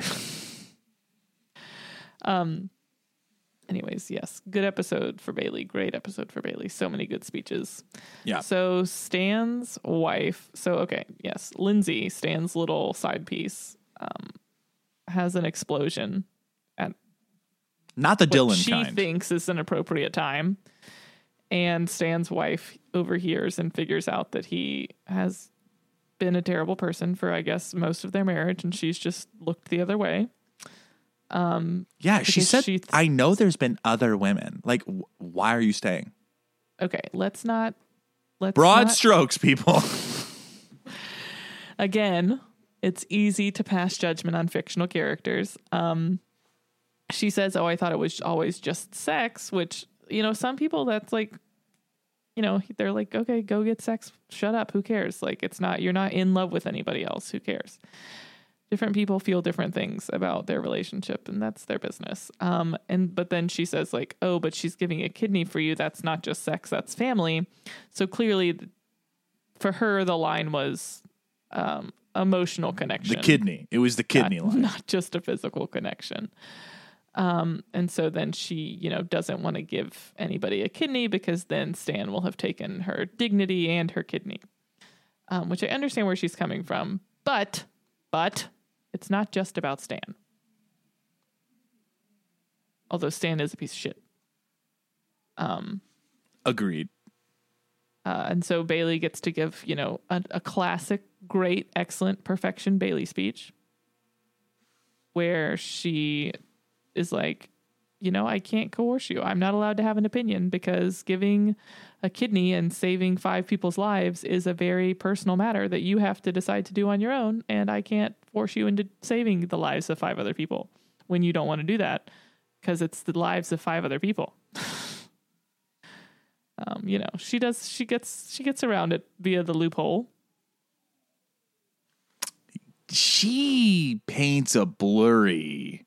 Anyways, yes, good episode for Bailey. Great episode for Bailey. So many good speeches. Yeah. So Stan's wife. So okay, yes, Lindsay, Stan's little side piece, has an explosion at Not the what Dylan she kind. thinks is an appropriate time, and Stan's wife overhears and figures out that he has been a terrible person for, I guess, most of their marriage, and she's just looked the other way. Yeah, she because said, she I know there's been other women. Like, why are you staying? Okay, let's not Broad strokes, people. Again, it's easy to pass judgment on fictional characters. She says, oh, I thought it was always just sex, which, some people that's like, they're like, okay, go get sex. Shut up. Who cares? Like, you're not in love with anybody else. Who cares? Different people feel different things about their relationship, and that's their business. But then she says like, oh, but she's giving a kidney for you. That's not just sex. That's family. So clearly for her, the line was, emotional connection. The kidney. It was the kidney line. Not just a physical connection. And so then she, doesn't want to give anybody a kidney because then Stan will have taken her dignity and her kidney, which I understand where she's coming from, but it's not just about Stan. Although Stan is a piece of shit. Agreed. And so Bailey gets to give, a classic, great, excellent, perfection Bailey speech where she is like, I can't coerce you. I'm not allowed to have an opinion because giving a kidney and saving 5 people's lives is a very personal matter that you have to decide to do on your own. And I can't force you into saving the lives of 5 other people when you don't want to do that because it's the lives of 5 other people. She gets around it via the loophole. She paints a blurry,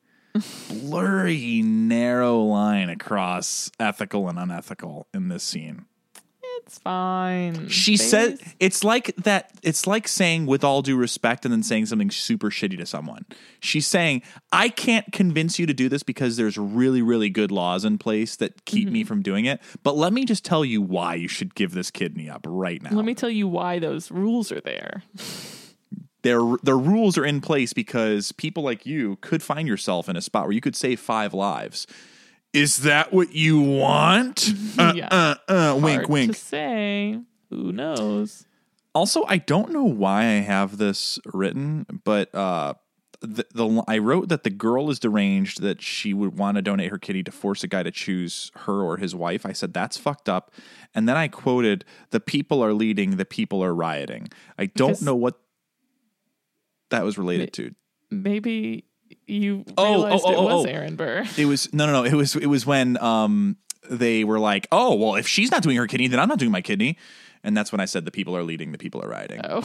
narrow line across ethical and unethical in this scene. It's fine. She said it's like that. It's like saying with all due respect and then saying something super shitty to someone. She's saying, I can't convince you to do this because there's really, really good laws in place that keep me from doing it. But let me just tell you why you should give this kidney up right now. Let me tell you why those rules are there. the rules are in place because people like you could find yourself in a spot where you could save 5 lives. Is that what you want? Wink, wink. To say, who knows? Also, I don't know why I have this written, but I wrote that the girl is deranged, that she would want to donate her kitty to force a guy to choose her or his wife. I said, that's fucked up. And then I quoted, the people are leading, the people are rioting. I don't know what that was related to. Maybe you realized it was Aaron Burr. It was, no. It was when they were like, oh, well, if she's not doing her kidney, then I'm not doing my kidney. And that's when I said the people are leading, the people are rioting. Oh.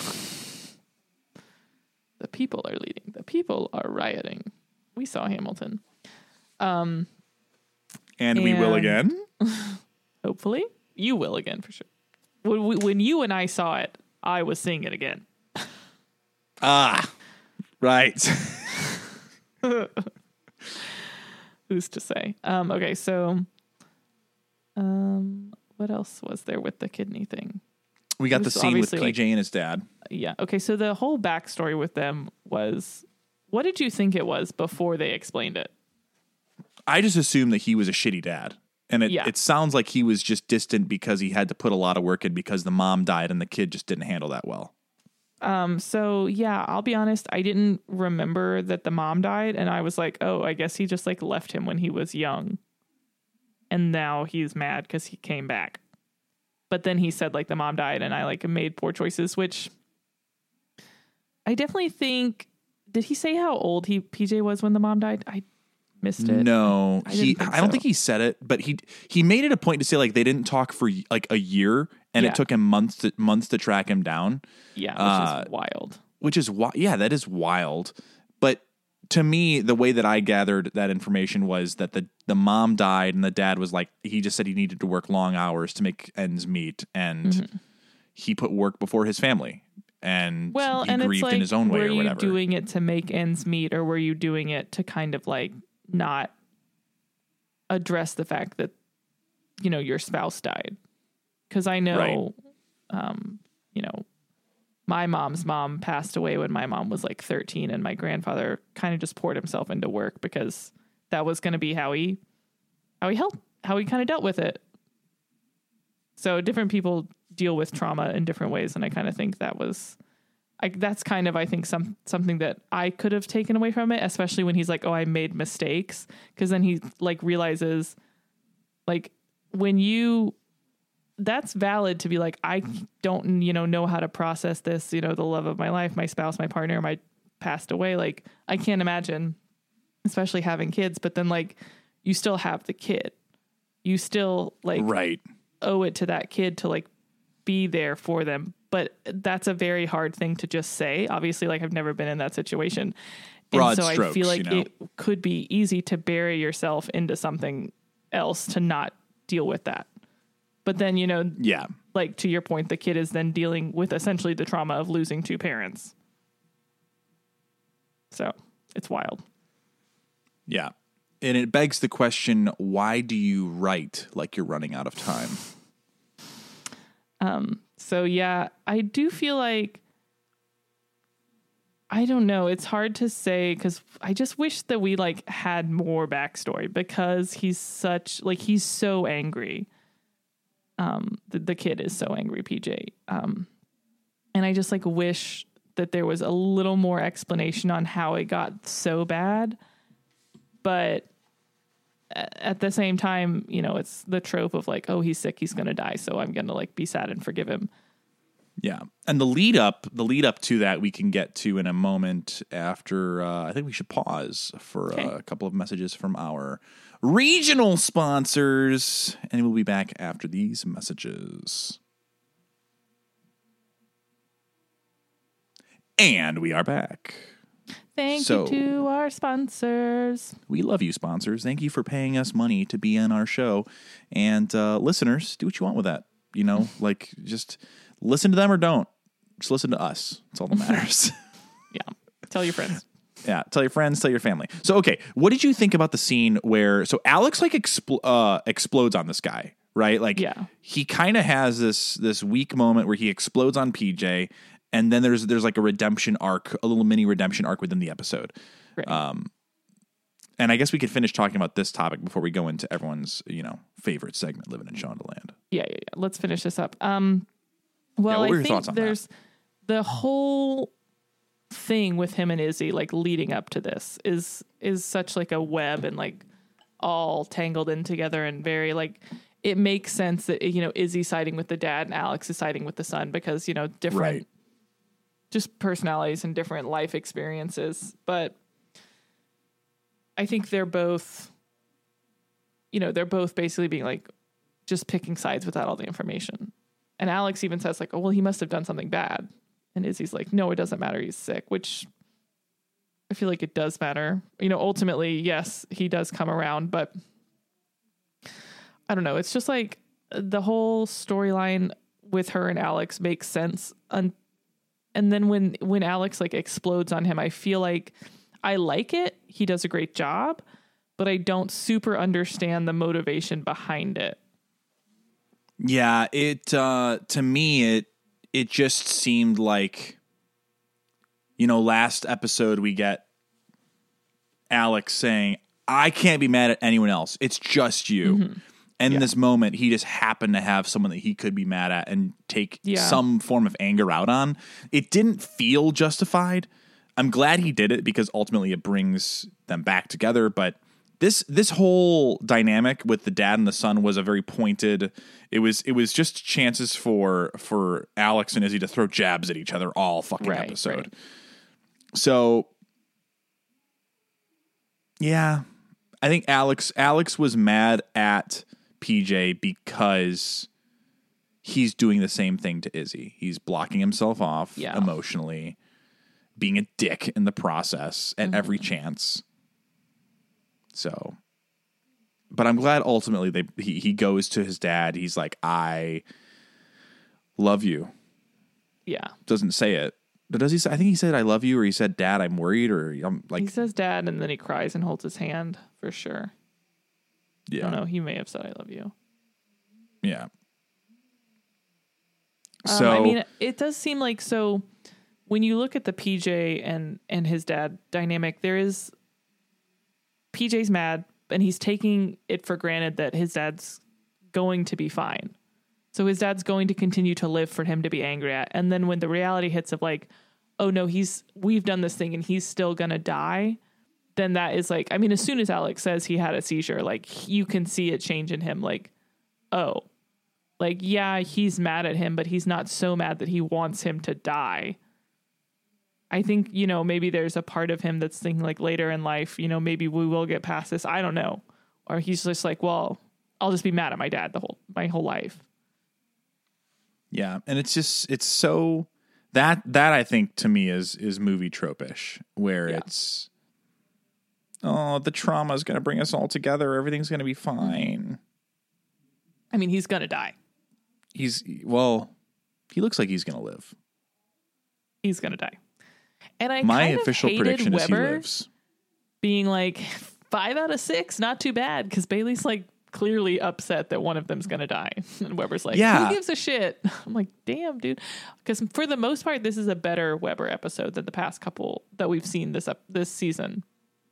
The people are leading. The people are rioting. We saw Hamilton. And we will again. Hopefully. You will again, for sure. When you and I saw it, I was seeing it again. Right. Who's to say? Okay, so what else was there with the kidney thing? We got the scene with PJ and his dad. Yeah. Okay, so the whole backstory with them was, what did you think it was before they explained it? I just assumed that he was a shitty dad. And it sounds like he was just distant because he had to put a lot of work in because the mom died and the kid just didn't handle that well. So yeah, I'll be honest, I didn't remember that the mom died, and I was like, oh, I guess he just like left him when he was young. And now he's mad because he came back. But then he said like the mom died and I like made poor choices, which I definitely think, did he say how old PJ was when the mom died? I missed it. No, I don't think he said it, but he made it a point to say like they didn't talk for like a year and it took him months to track him down. Yeah, which is wild. That is wild. But to me, the way that I gathered that information was that the mom died and the dad was like, he just said he needed to work long hours to make ends meet, and he put work before his family. And he grieved in his own way or whatever. Were you doing it to make ends meet, or were you doing it to kind of like not address the fact that, you know, your spouse died? Because I know, you know, my mom's mom passed away when my mom was like 13, and my grandfather kind of just poured himself into work because that was going to be how he kind of dealt with it. So different people deal with trauma in different ways, and I kind of think that's kind of, I think, something that I could have taken away from it, especially when he's like, oh, I made mistakes, because then he like realizes like that's valid to be like, I don't, you know how to process this, you know, the love of my life, my spouse, my partner, passed away. Like, I can't imagine, especially having kids, but then like you still have the kid. You still like owe it to that kid to like be there for them. But that's a very hard thing to just say. Obviously, like I've never been in that situation. Broad and so strokes, I feel like it could be easy to bury yourself into something else to not deal with that. But then, you know, like to your point, the kid is then dealing with essentially the trauma of losing 2 parents. So it's wild. Yeah. And it begs the question, why do you write like you're running out of time? So yeah, I do feel like, I don't know. It's hard to say because I just wish that we like had more backstory, because he's so angry. The kid is so angry, PJ. And I just like wish that there was a little more explanation on how it got so bad. But at the same time, you know, it's the trope of like, oh, he's sick, he's going to die, so I'm going to like be sad and forgive him. Yeah. And the lead up to that we can get to in a moment after, I think we should pause for a couple of messages from our regional sponsors, and we'll be back after these messages. And we are back. Thank you to our sponsors. We love you, sponsors. Thank you for paying us money to be on our show. And listeners, do what you want with that. You know, like just listen to them or don't. Just listen to us. That's all that matters. Yeah. Tell your friends. Yeah, tell your friends, tell your family. So, okay, what did you think about the scene where Alex like explodes on this guy, right? Like, he kind of has this weak moment where he explodes on PJ, And then there's like a redemption arc, a little mini redemption arc within the episode. Right. And I guess we could finish talking about this topic before we go into everyone's, favorite segment, Living in Shondaland. Yeah. Let's finish this up. Well, what were your I thoughts think on there's the whole thing with him and Izzy, like leading up to this is such like a web and like all tangled in together and very like, it makes sense that, Izzy siding with the dad and Alex is siding with the son because, different Right. just personalities and different life experiences. But I think they're both basically being like just picking sides without all the information. And Alex even says like, oh, well, he must have done something bad. And Izzy's like, no, it doesn't matter. He's sick, which I feel like it does matter. Ultimately, yes, he does come around, but I don't know. It's just like the whole storyline with her and Alex makes sense. And then when Alex like explodes on him, I feel like I like it. He does a great job, but I don't super understand the motivation behind it. Yeah, it to me it just seemed like, last episode we get Alex saying, I can't be mad at anyone else. It's just you. Mm-hmm. And in this moment, he just happened to have someone that he could be mad at and take some form of anger out on. It didn't feel justified. I'm glad he did it because ultimately it brings them back together. But this whole dynamic with the dad and the son was a very pointed. It was just chances for Alex and Izzy to throw jabs at each other all fucking episode. Right. So yeah, I think Alex was mad at PJ because he's doing the same thing to Izzy. He's blocking himself off emotionally, being a dick in the process at every chance. So, but I'm glad ultimately he goes to his dad. He's like, I love you. Yeah. Doesn't say it. But does he say, I think he said, I love you, or he said, Dad, I'm worried, or I'm like. He says dad, and then he cries and holds his hand for sure. Yeah. I don't know. He may have said, I love you. Yeah. So, I mean, it does seem like, so when you look at the PJ and his dad dynamic, there is PJ's mad and he's taking it for granted that his dad's going to be fine. So his dad's going to continue to live for him to be angry at. And then when the reality hits of like, oh no, we've done this thing and he's still going to die. Then that is like, I mean, as soon as Alex says he had a seizure, like you can see it change in him. Like, oh, like, yeah, he's mad at him, but he's not so mad that he wants him to die. I think, maybe there's a part of him that's thinking like later in life, maybe we will get past this. I don't know. Or he's just like, well, I'll just be mad at my dad my whole life. Yeah. And it's so that I think to me is movie trope-ish, where it's, oh, the trauma is going to bring us all together. Everything's going to be fine. I mean, he's going to die. He looks like he's going to live. He's going to die. And my official prediction Weber is he lives. Being like 5 out of 6, not too bad, because Bailey's like clearly upset that one of them's going to die. And Weber's like, who gives a shit? I'm like, damn, dude. Because for the most part, this is a better Weber episode than the past couple that we've seen this season.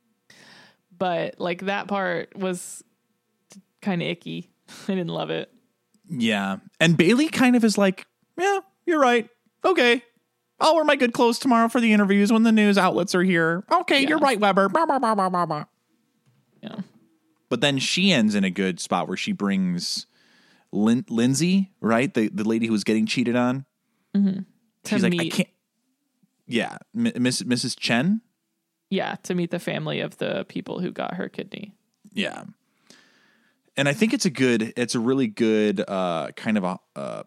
But like that part was kind of icky. I didn't love it. Yeah. And Bailey kind of is like, yeah, you're right. Okay. I'll wear my good clothes tomorrow for the interviews when the news outlets are here. Okay, you're right, Weber. Bah, bah, bah, bah, bah, bah. Yeah. But then she ends in a good spot where she brings Lindsay, right? The lady who was getting cheated on. Mm-hmm. She's like, I can't. Yeah. Mrs. Chen? Yeah, to meet the family of the people who got her kidney. Yeah. And I think it's a really good kind of a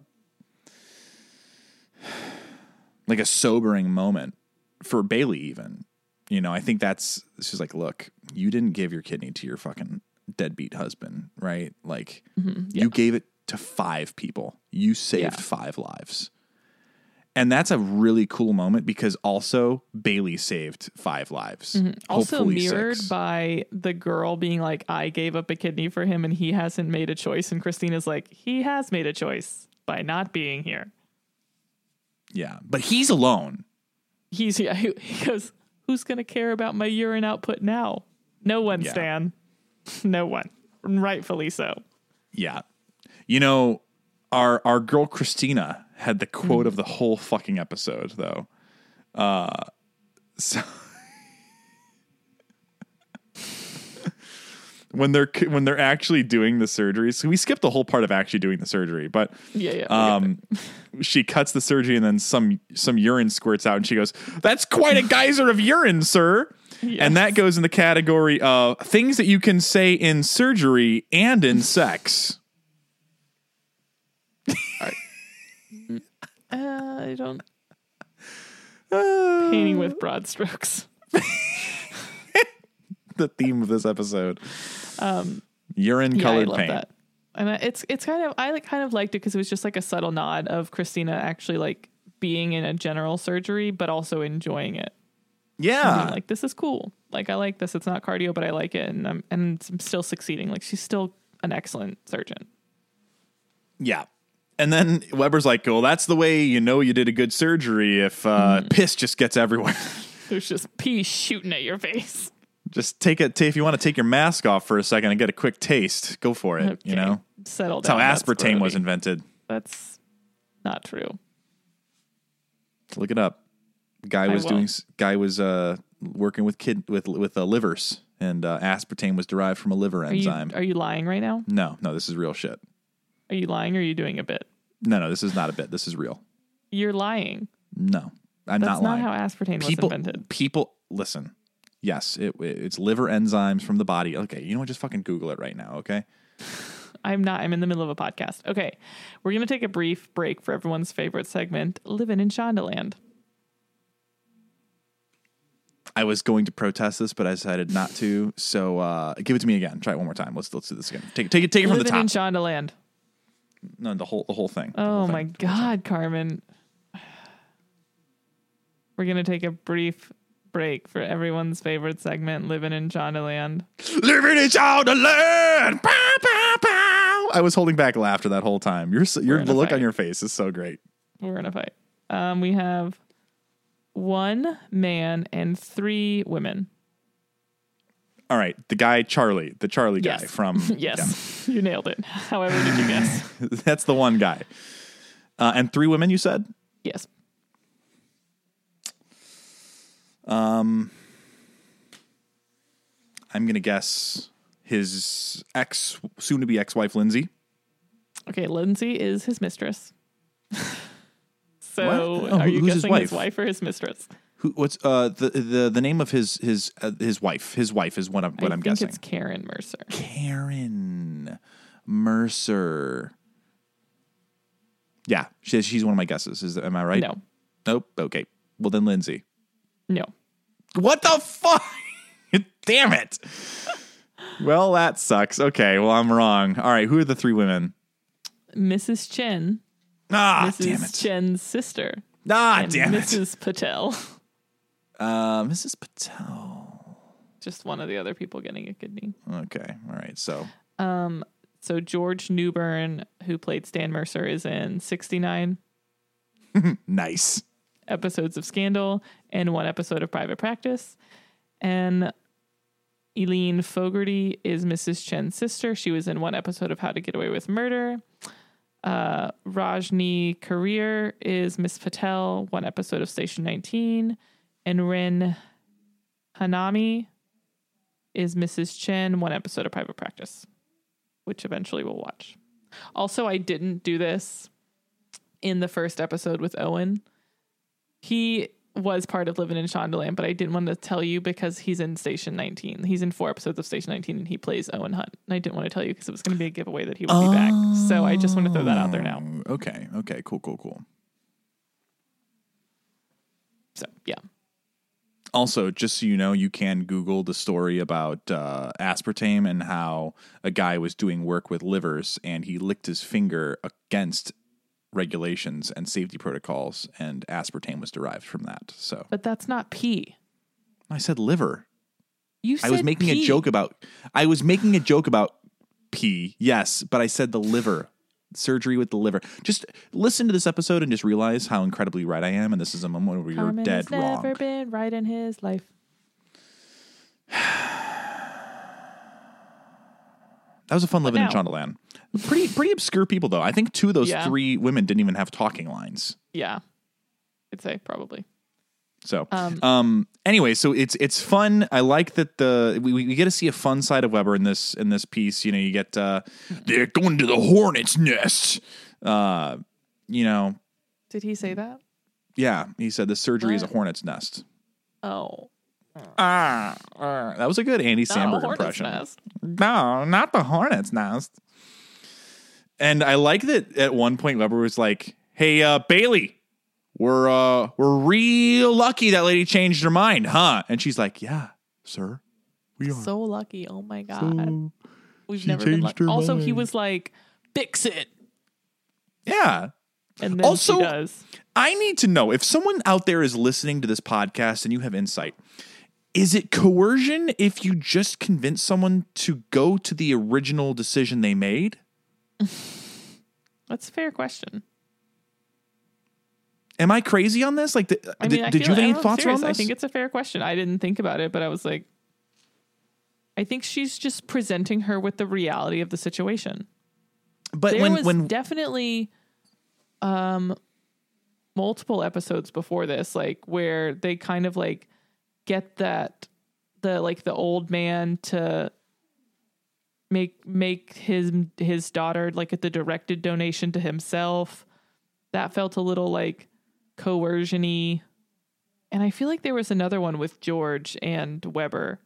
like a sobering moment for Bailey even. I think she's like, look, you didn't give your kidney to your fucking deadbeat husband, right? Like you gave it to 5 people. You saved 5 lives. And that's a really cool moment because also Bailey saved 5 lives. Mm-hmm. Also mirrored 6. by the girl being like, I gave up a kidney for him and he hasn't made a choice. And Christina's like, he has made a choice by not being here. Yeah, but he's alone. He goes, who's going to care about my urine output now? No one, Yeah. Stan. No one. Rightfully so. Yeah. Our girl Christina had the quote of the whole fucking episode, though. So when they're actually doing the surgery, so we skipped the whole part of actually doing the surgery, but she cuts the surgery and then some urine squirts out and she goes, "That's quite a geyser of urine, sir." Yes. And that goes in the category of things that you can say in surgery and in sex. I don't. Painting with broad strokes. The theme of this episode. Urine colored paint. That. And it's kind of, I kind of liked it because it was just like a subtle nod of Christina actually like being in a general surgery, but also enjoying it. Yeah. Like, this is cool. Like, I like this. It's not cardio, but I like it. And I'm still succeeding. Like, she's still an excellent surgeon. Yeah. And then Weber's like, well, that's the way you know you did a good surgery if piss just gets everywhere. There's just pee shooting at your face. Just take it. If you want to take your mask off for a second and get a quick taste, go for it. Okay. Settle down. That's how aspartame was invented. That's not true. Look it up. Guy was working with livers, and aspartame was derived from a liver enzyme. Are you lying right now? No, this is real shit. Are you lying or are you doing a bit? No, this is not a bit. This is real. You're lying. No, I'm not lying. That's not how aspartame was invented. People, listen. Yes, it's liver enzymes from the body. Okay, you know what? Just fucking Google it right now, okay? I'm not. I'm in the middle of a podcast. Okay, we're going to take a brief break for everyone's favorite segment, Living in Shondaland. I was going to protest this, but I decided not to. So give it to me again. Try it one more time. Let's do this again. Take it from the top. Living in Shondaland. No, the whole thing. Oh my God, Carmen. We're gonna take a brief break for everyone's favorite segment, Living in Shondaland. Living in Shondaland. Pow, pow, pow. I was holding back laughter that whole time. The look on your face is so great. We're in a fight. We have 1 man and 3 women. All right, the Charlie guy from... Yes, you nailed it. However, did you guess? That's the one guy. And 3 women, you said? Yes. I'm going to guess his soon-to-be ex-wife, Lindsay. Okay, Lindsay is his mistress. So, are you guessing his wife or his mistress? What's the name of his wife? His wife is what I'm guessing. I think it's Karen Mercer. Karen Mercer. Yeah, she's one of my guesses. Am I right? No. Nope. Okay. Well, then Lindsay. No. What the fuck? Damn it. Well, that sucks. Okay. Well, I'm wrong. All right. Who are the 3 women? Mrs. Chen. Damn it. Mrs. Chen's sister. Damn it. Mrs. Patel. Mrs. Patel. Just one of the other people getting a kidney. Okay. All right. So George Newbern, who played Stan Mercer, is in 69 nice episodes of Scandal and 1 episode of Private Practice. And Eileen Fogarty is Mrs. Chen's sister. She was in 1 episode of How to Get Away with Murder. Rajni Karir is Miss Patel, 1 episode of Station 19. And Rin Hanami is Mrs. Chen, 1 episode of Private Practice, which eventually we'll watch. Also, I didn't do this in the first episode with Owen. He was part of Living in Shondaland, but I didn't want to tell you because he's in Station 19. He's in 4 episodes of Station 19 and he plays Owen Hunt. And I didn't want to tell you because it was going to be a giveaway that he would be back. So I just want to throw that out there now. Okay. Cool. So, yeah. Also, just so you know, you can Google the story about aspartame and how a guy was doing work with livers and he licked his finger against regulations and safety protocols, and aspartame was derived from that. So, but that's not pee. I said liver. You said I was making pee. a joke about pee. Yes, but I said the liver. surgery with the liver. Just listen to this episode and just realize how incredibly right I am. And this is a moment where you're Carmen dead has wrong. never been right in his life. That was a fun living in Shondaland. Pretty obscure people, though. I think 2 of those 3 women didn't even have talking lines. Yeah. I'd say probably. So, anyway, so it's fun. I like that we get to see a fun side of Weber in this piece. You know, you get they're going to the hornet's nest. You know, did he say that? Yeah, he said the surgery is a hornet's nest. Oh, that was a good Andy Samberg impression. Nest. No, not the hornet's nest. And I like that at one point Weber was like, "Hey, Bailey. We're real lucky that lady changed her mind, huh?" And she's like, "Yeah, sir, we are so lucky. Oh my god, so we've never been lucky." Also, he was like, "Fix it." Yeah, and then also, she does. I need to know if someone out there is listening to this podcast and you have insight. Is it coercion if you just convince someone to go to the original decision they made? That's a fair question. Am I crazy on this? Like, did you have any thoughts on this? I think it's a fair question. I didn't think about it, but I was like, I think she's just presenting her with the reality of the situation. But there was definitely multiple episodes before this, like where they kind of like get that the old man to make his daughter like at the directed donation to himself. That felt a little like coercion-y. And I feel like there was another one with George and Weber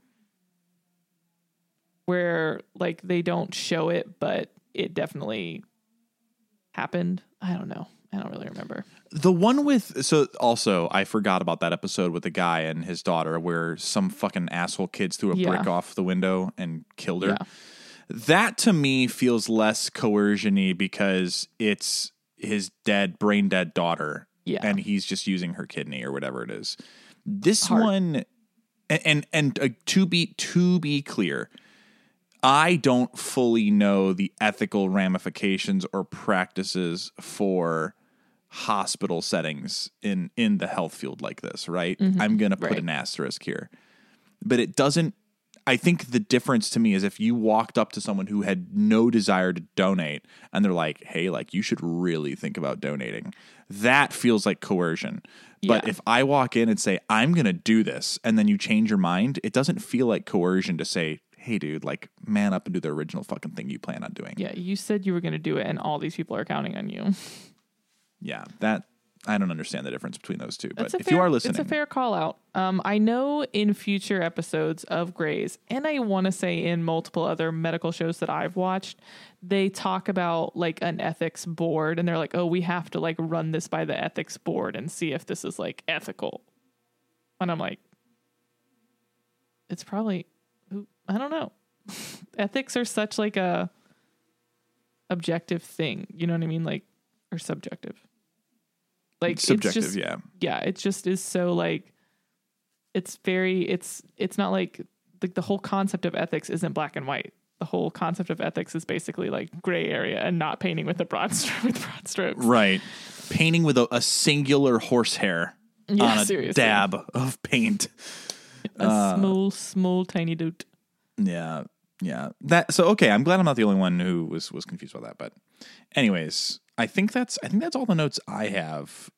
where like they don't show it, but it definitely happened. I don't know. I don't really remember. The one with, so also I forgot about that episode with the guy and his daughter where some fucking asshole kids threw a brick off the window and killed her. Yeah. That to me feels less coercion-y because it's his brain dead daughter. Yeah. And he's just using her kidney or whatever it is. This one, and to be clear, I don't fully know the ethical ramifications or practices for hospital settings in the health field like this, right? Mm-hmm. I'm going to put an asterisk here. But it doesn't, I think the difference to me is if you walked up to someone who had no desire to donate and they're like, "Hey, like you should really think about donating." That feels like coercion. Yeah. But if I walk in and say, "I'm going to do this," and then you change your mind, it doesn't feel like coercion to say, "Hey, dude, like man up and do the original fucking thing you plan on doing." Yeah, you said you were going to do it and all these people are counting on you. Yeah, that I don't understand the difference between those two. But if you are listening, it's a fair call out. I know in future episodes of Grey's, and I want to say in multiple other medical shows that I've watched, they talk about like an ethics board, and they're like, "Oh, we have to like run this by the ethics board and see if this is like ethical." And I'm like, it's probably, I don't know. Ethics are such like a objective thing. You know what I mean? Like, or subjective. Like subjective, it's just, yeah. It just is so like it's not like the whole concept of ethics isn't black and white. The whole concept of ethics is basically like gray area and not painting with broad strokes. Right. Painting with a singular horsehair on a seriously. Dab of paint. A small tiny dude. Yeah. Yeah. Okay, I'm glad I'm not the only one who was confused about that, but anyways, I think that's all the notes I have.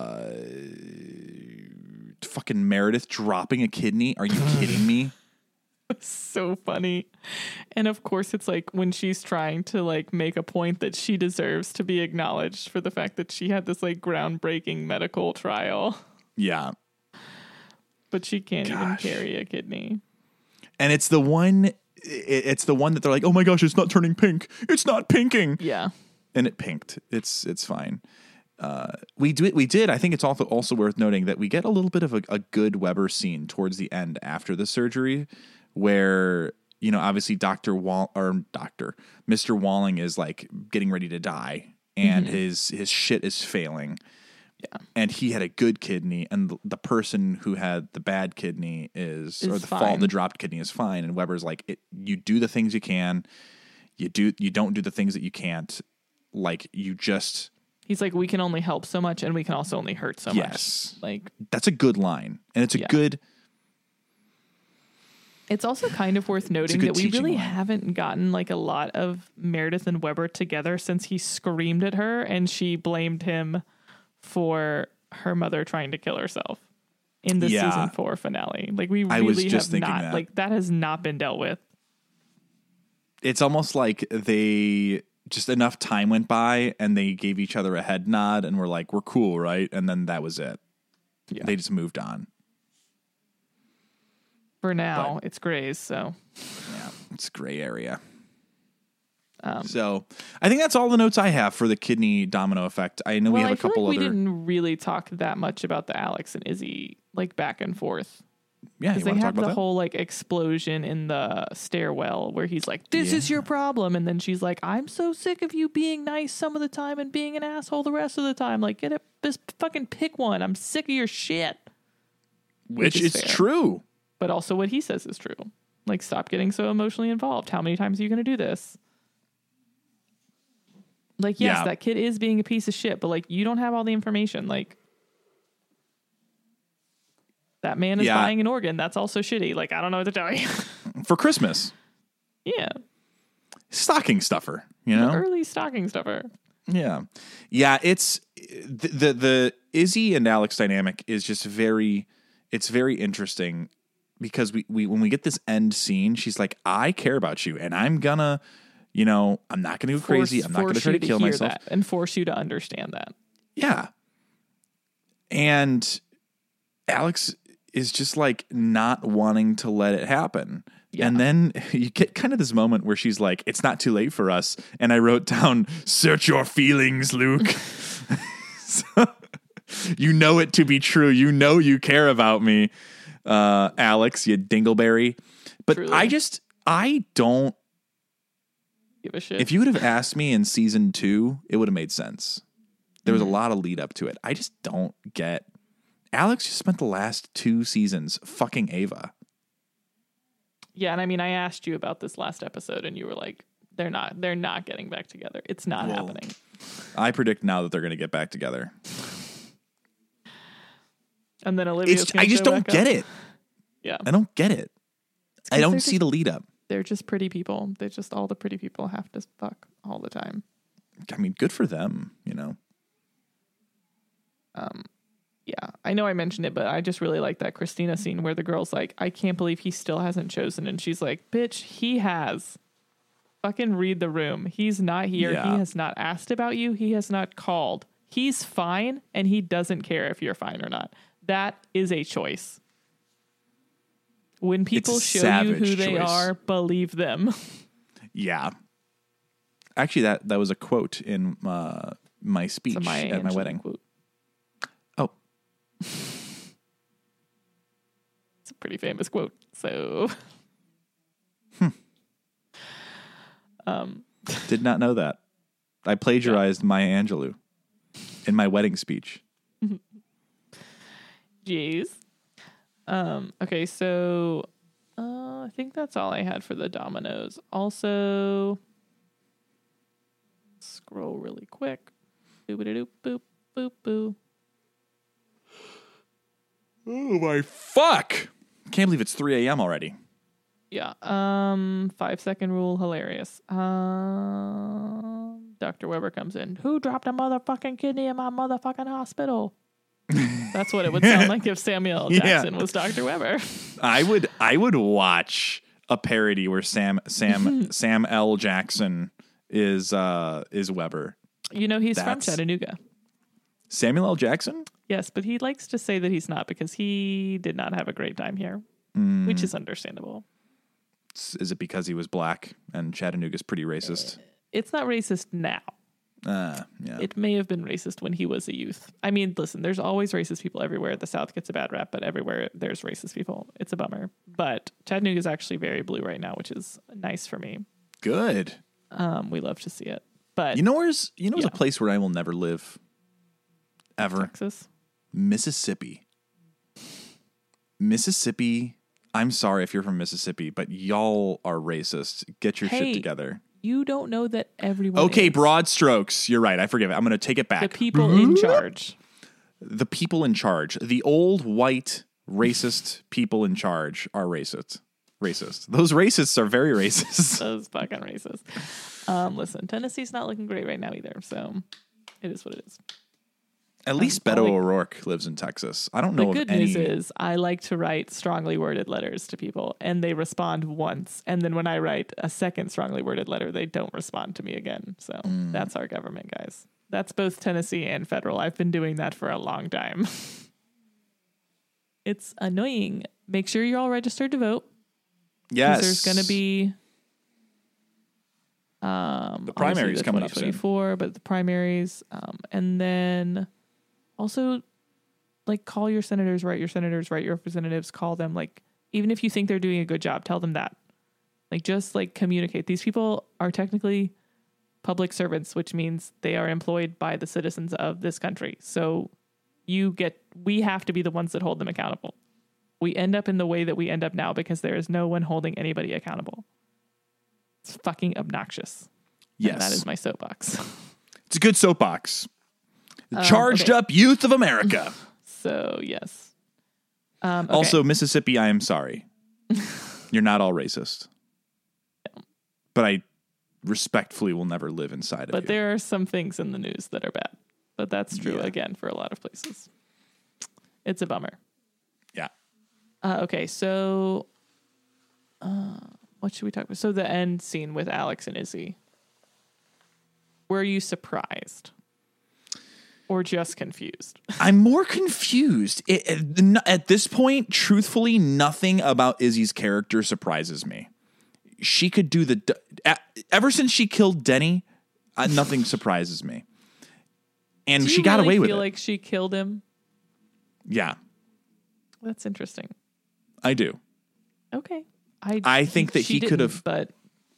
Fucking Meredith dropping a kidney. Are you kidding me? It's so funny. And of course it's like when she's trying to like make a point that she deserves to be acknowledged for the fact that she had this like groundbreaking medical trial. Yeah. But she can't even carry a kidney. And it's the one that they're like, "Oh my gosh, it's not turning pink. It's not pinking." Yeah. And it pinked. It's fine. We did. I think it's also worth noting that we get a little bit of a good Weber scene towards the end after the surgery, where obviously Mr. Walling is like getting ready to die, and his shit is failing. Yeah, and he had a good kidney, and the person who had the bad kidney the dropped kidney is fine. And Weber's like, you do the things you can, you don't do the things that you can't. like you just He's like, we can only help so much and we can also only hurt so yes. much. Like, that's a good line. And it's a good. It's also kind of worth noting that we really haven't gotten like a lot of Meredith and Weber together since he screamed at her and she blamed him for her mother trying to kill herself in the season 4 finale. Like we really have not, that. Like that has not been dealt with. It's almost like they just enough time went by and they gave each other a head nod and were like, we're cool, right? And then that was it. Yeah. They just moved on. For now, it's grays, so. Yeah, it's gray area. So I think that's all the notes I have for the kidney domino effect. I know we have a couple other. We didn't really talk that much about the Alex and Izzy like back and forth. Yeah, because they have the whole like explosion in the stairwell where he's like, "This is your problem," and then she's like, "I'm so sick of you being nice some of the time and being an asshole the rest of the time. Like, get it, just fucking pick one. I'm sick of your shit." Which is true. But also what he says is true. Like, stop getting so emotionally involved. How many times are you going to do this? Like, yes, that kid is being a piece of shit, but like, you don't have all the information. Like, that man is buying an organ. That's also shitty. Like, I don't know what to tell you. For Christmas. Yeah. Stocking stuffer, you know? Early stocking stuffer. Yeah. Yeah, it's the Izzy and Alex dynamic is just very interesting. Because we when we get this end scene, she's like, I care about you and I'm gonna, I'm not gonna go crazy. I'm not gonna try to kill myself. And force you to understand that. Yeah. And Alex is just like not wanting to let it happen. Yeah. And then you get kind of this moment where she's like, it's not too late for us. And I wrote down, search your feelings, Luke. So, you know it to be true. You know you care about me. Alex, you dingleberry. But truly. I don't give a shit. If you would have asked me in season 2, it would have made sense. There was a lot of lead up to it. I just don't get. Alex just spent the last 2 seasons fucking Ava. Yeah, and I mean, I asked you about this last episode, and you were like, "They're not getting back together. It's not happening." I predict now that they're going to get back together. And then Olivia. I just don't get it. Yeah, I don't get it. I don't see the lead up. They're just pretty people. They just all the pretty people have to fuck all the time. I mean, good for them, Yeah, I know I mentioned it, but I just really like that Christina scene where the girl's like, I can't believe he still hasn't chosen. And she's like, bitch, he has. Fucking read the room. He's not here. Yeah. He has not asked about you. He has not called. He's fine, and he doesn't care if you're fine or not. That is a choice. When people show you who they are, believe them. Yeah. Actually, that was a quote in my speech at my wedding. Quote. Oh. It's a pretty famous quote. So. Did not know that. I plagiarized Maya Angelou in my wedding speech. Jeez. Okay, so I think that's all I had for the dominoes. Also, scroll really quick. Boop boop boop boop. Oh my fuck! Can't believe it's 3 a.m. already. Yeah. 5-second rule, hilarious. Dr. Weber comes in. Who dropped a motherfucking kidney in my motherfucking hospital? That's what it would sound like if Samuel L. Jackson was Dr. Weber. I would watch a parody where Sam L. Jackson is Weber. He's from Chattanooga. Samuel L. Jackson? Yes, but he likes to say that he's not because he did not have a great time here, which is understandable. Is it because he was black and Chattanooga's pretty racist? It's not racist now. Yeah. It may have been racist when he was a youth. I mean, listen, there's always racist people everywhere. The South gets a bad rap, but everywhere there's racist people. It's a bummer. But Chattanooga is actually very blue right now, which is nice for me. Good. We love to see it. But where's a place where I will never live ever? Texas? Mississippi. I'm sorry if you're from Mississippi, but y'all are racist. Get your shit together. You don't know that everyone Okay, is. broad strokes. You're right. I forgive it. I'm going to take it back. The people in charge. The people in charge. The old white racist people in charge are racist. Those racists are very racist. Those fucking racist. Listen, Tennessee's not looking great right now either, so it is what it is. At least Beto O'Rourke lives in Texas. I don't know The of good news is I like to write strongly worded letters to people, and they respond once. And then when I write a second strongly worded letter, they don't respond to me again. So that's our government, guys. That's both Tennessee and federal. I've been doing that for a long time. It's annoying. Make sure you're all registered to vote. Yes. There's going to be the primaries coming up soon. But the primaries, and then also like call your senators, write your representatives, call them. Like, even if you think they're doing a good job, tell them that. Like, just like communicate. These people are technically public servants, which means they are employed by the citizens of this country. So we have to be the ones that hold them accountable. We end up in the way that we end up now because there is no one holding anybody accountable. It's fucking obnoxious. Yes. And that is my soapbox. It's a good soapbox. The charged up youth of America. So, yes. Also, Mississippi, I am sorry. You're not all racist. No. But I respectfully will never live inside of you. But there are some things in the news that are bad. But that's true, again, for a lot of places. It's a bummer. Yeah. Okay, so what should we talk about? So the end scene with Alex and Izzy. Were you surprised? Or just confused? I'm more confused. At this point, truthfully, nothing about Izzy's character surprises me. She could do ever since she killed Denny, nothing surprises me. And she got away with it. Do you feel like she killed him? Yeah. That's interesting. I do. Okay. I think that he could have. But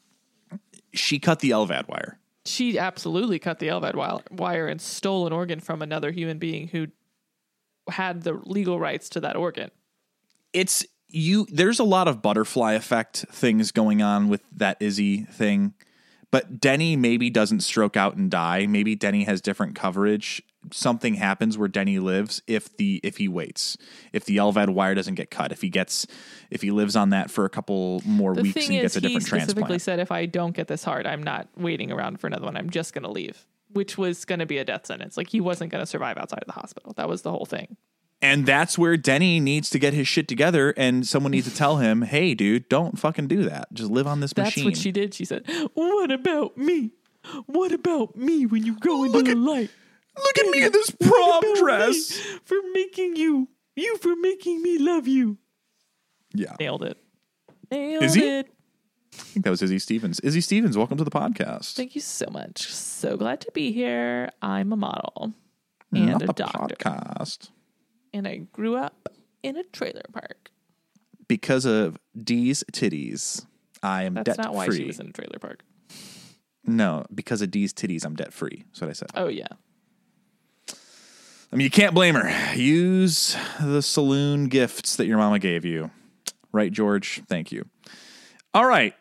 she cut the LVAD wire. She absolutely cut the LVAD wire and stole an organ from another human being who had the legal rights to that organ. There's a lot of butterfly effect things going on with that Izzy thing. But Denny maybe doesn't stroke out and die. Maybe Denny has different coverage. Something happens where Denny lives if he waits. If the LVAD wire doesn't get cut. If he lives on that for a couple more weeks and gets a different transplant. He specifically said, if I don't get this hard, I'm not waiting around for another one. I'm just going to leave, which was going to be a death sentence. Like, he wasn't going to survive outside of the hospital. That was the whole thing. And that's where Denny needs to get his shit together, and someone needs to tell him, hey, dude, don't fucking do that. Just live on this machine. That's what she did. She said, what about me? What about me when you go into the light? Look at me in this prom dress. For making for making me love you. Yeah. Nailed it. Is he? I think that was Izzy Stevens. Izzy Stevens, welcome to the podcast. Thank you so much. So glad to be here. I'm a model and a doctor. Podcast. And I grew up in a trailer park. Because of Dee's titties, I am debt free. That's not why she was in a trailer park. No, because of Dee's titties, I'm debt free. That's what I said. Oh, yeah. I mean, you can't blame her. Use the saloon gifts that your mama gave you. Right, George? Thank you. All right.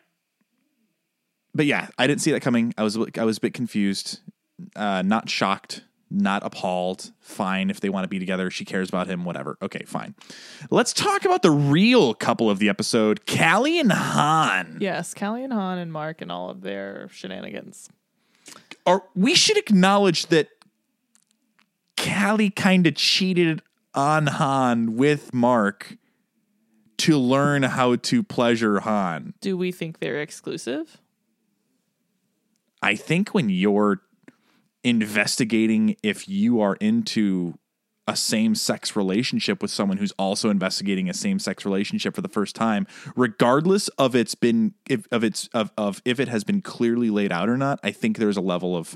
But yeah, I didn't see that coming. I was a bit confused. Not shocked. Not appalled. Fine if they want to be together. She cares about him. Whatever. Okay, fine. Let's talk about the real couple of the episode, Callie and Han. Yes, Callie and Han and Mark and all of their shenanigans. We should acknowledge that Callie kind of cheated on Han with Mark to learn how to pleasure Han. Do we think they're exclusive? I think when you're investigating if you are into a same-sex relationship with someone who's also investigating a same-sex relationship for the first time, regardless of if it has been clearly laid out or not, I think there's a level of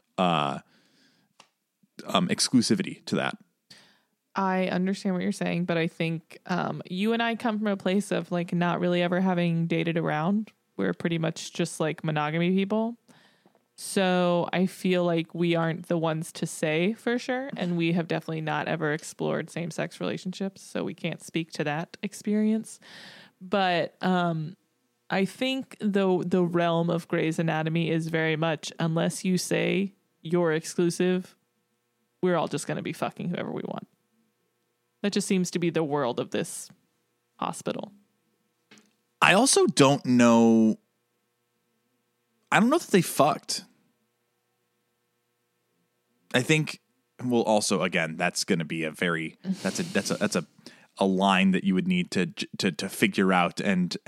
exclusivity to that. I understand what you're saying, but I think you and I come from a place of like not really ever having dated around. We're pretty much just like monogamy people. So I feel like we aren't the ones to say for sure. And we have definitely not ever explored same-sex relationships. So we can't speak to that experience. But I think the realm of Grey's Anatomy is very much, unless you say you're exclusive, we're all just going to be fucking whoever we want. That just seems to be the world of this hospital. I also don't know. I don't know that they fucked. I think, well, also, again, that's going to be that's a line that you would need to figure out and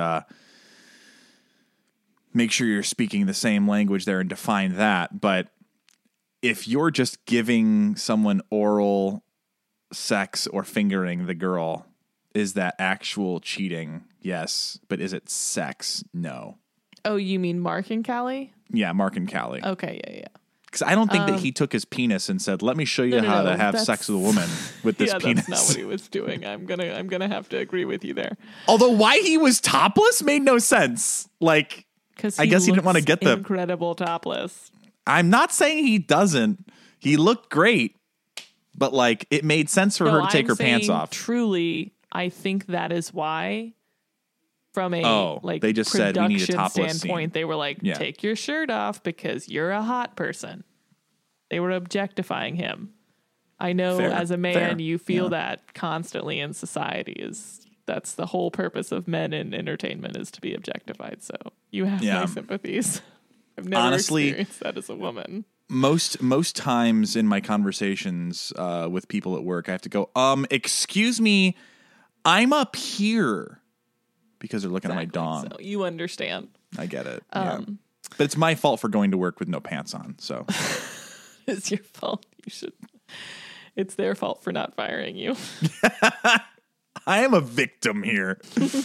make sure you're speaking the same language there and define that. But if you're just giving someone oral sex or fingering the girl, is that actual cheating? Yes. But is it sex? No. Oh, you mean Mark and Callie? Yeah, Mark and Callie. Okay, yeah. Because I don't think that he took his penis and said, "Let me show you how to have sex with a woman with this penis." That's not what he was doing. I'm gonna have to agree with you there. Although why he was topless made no sense. Like, because I guess he didn't want to get the incredible topless. I'm not saying he doesn't. He looked great, but like it made sense for her to take her pants off. Truly, I think that is why. From a they just said we need a topless standpoint, scene. They were like, take your shirt off because you're a hot person. They were objectifying him. I know as a man, you feel that constantly in society. That's the whole purpose of men in entertainment, is to be objectified. So you have my sympathies. I've never experienced that as a woman. Most times in my conversations with people at work, I have to go, excuse me, I'm up here. Because they're looking at my dong. So you understand. I get it. Yeah. But it's my fault for going to work with no pants on. So it's your fault. It's their fault for not firing you. I am a victim here.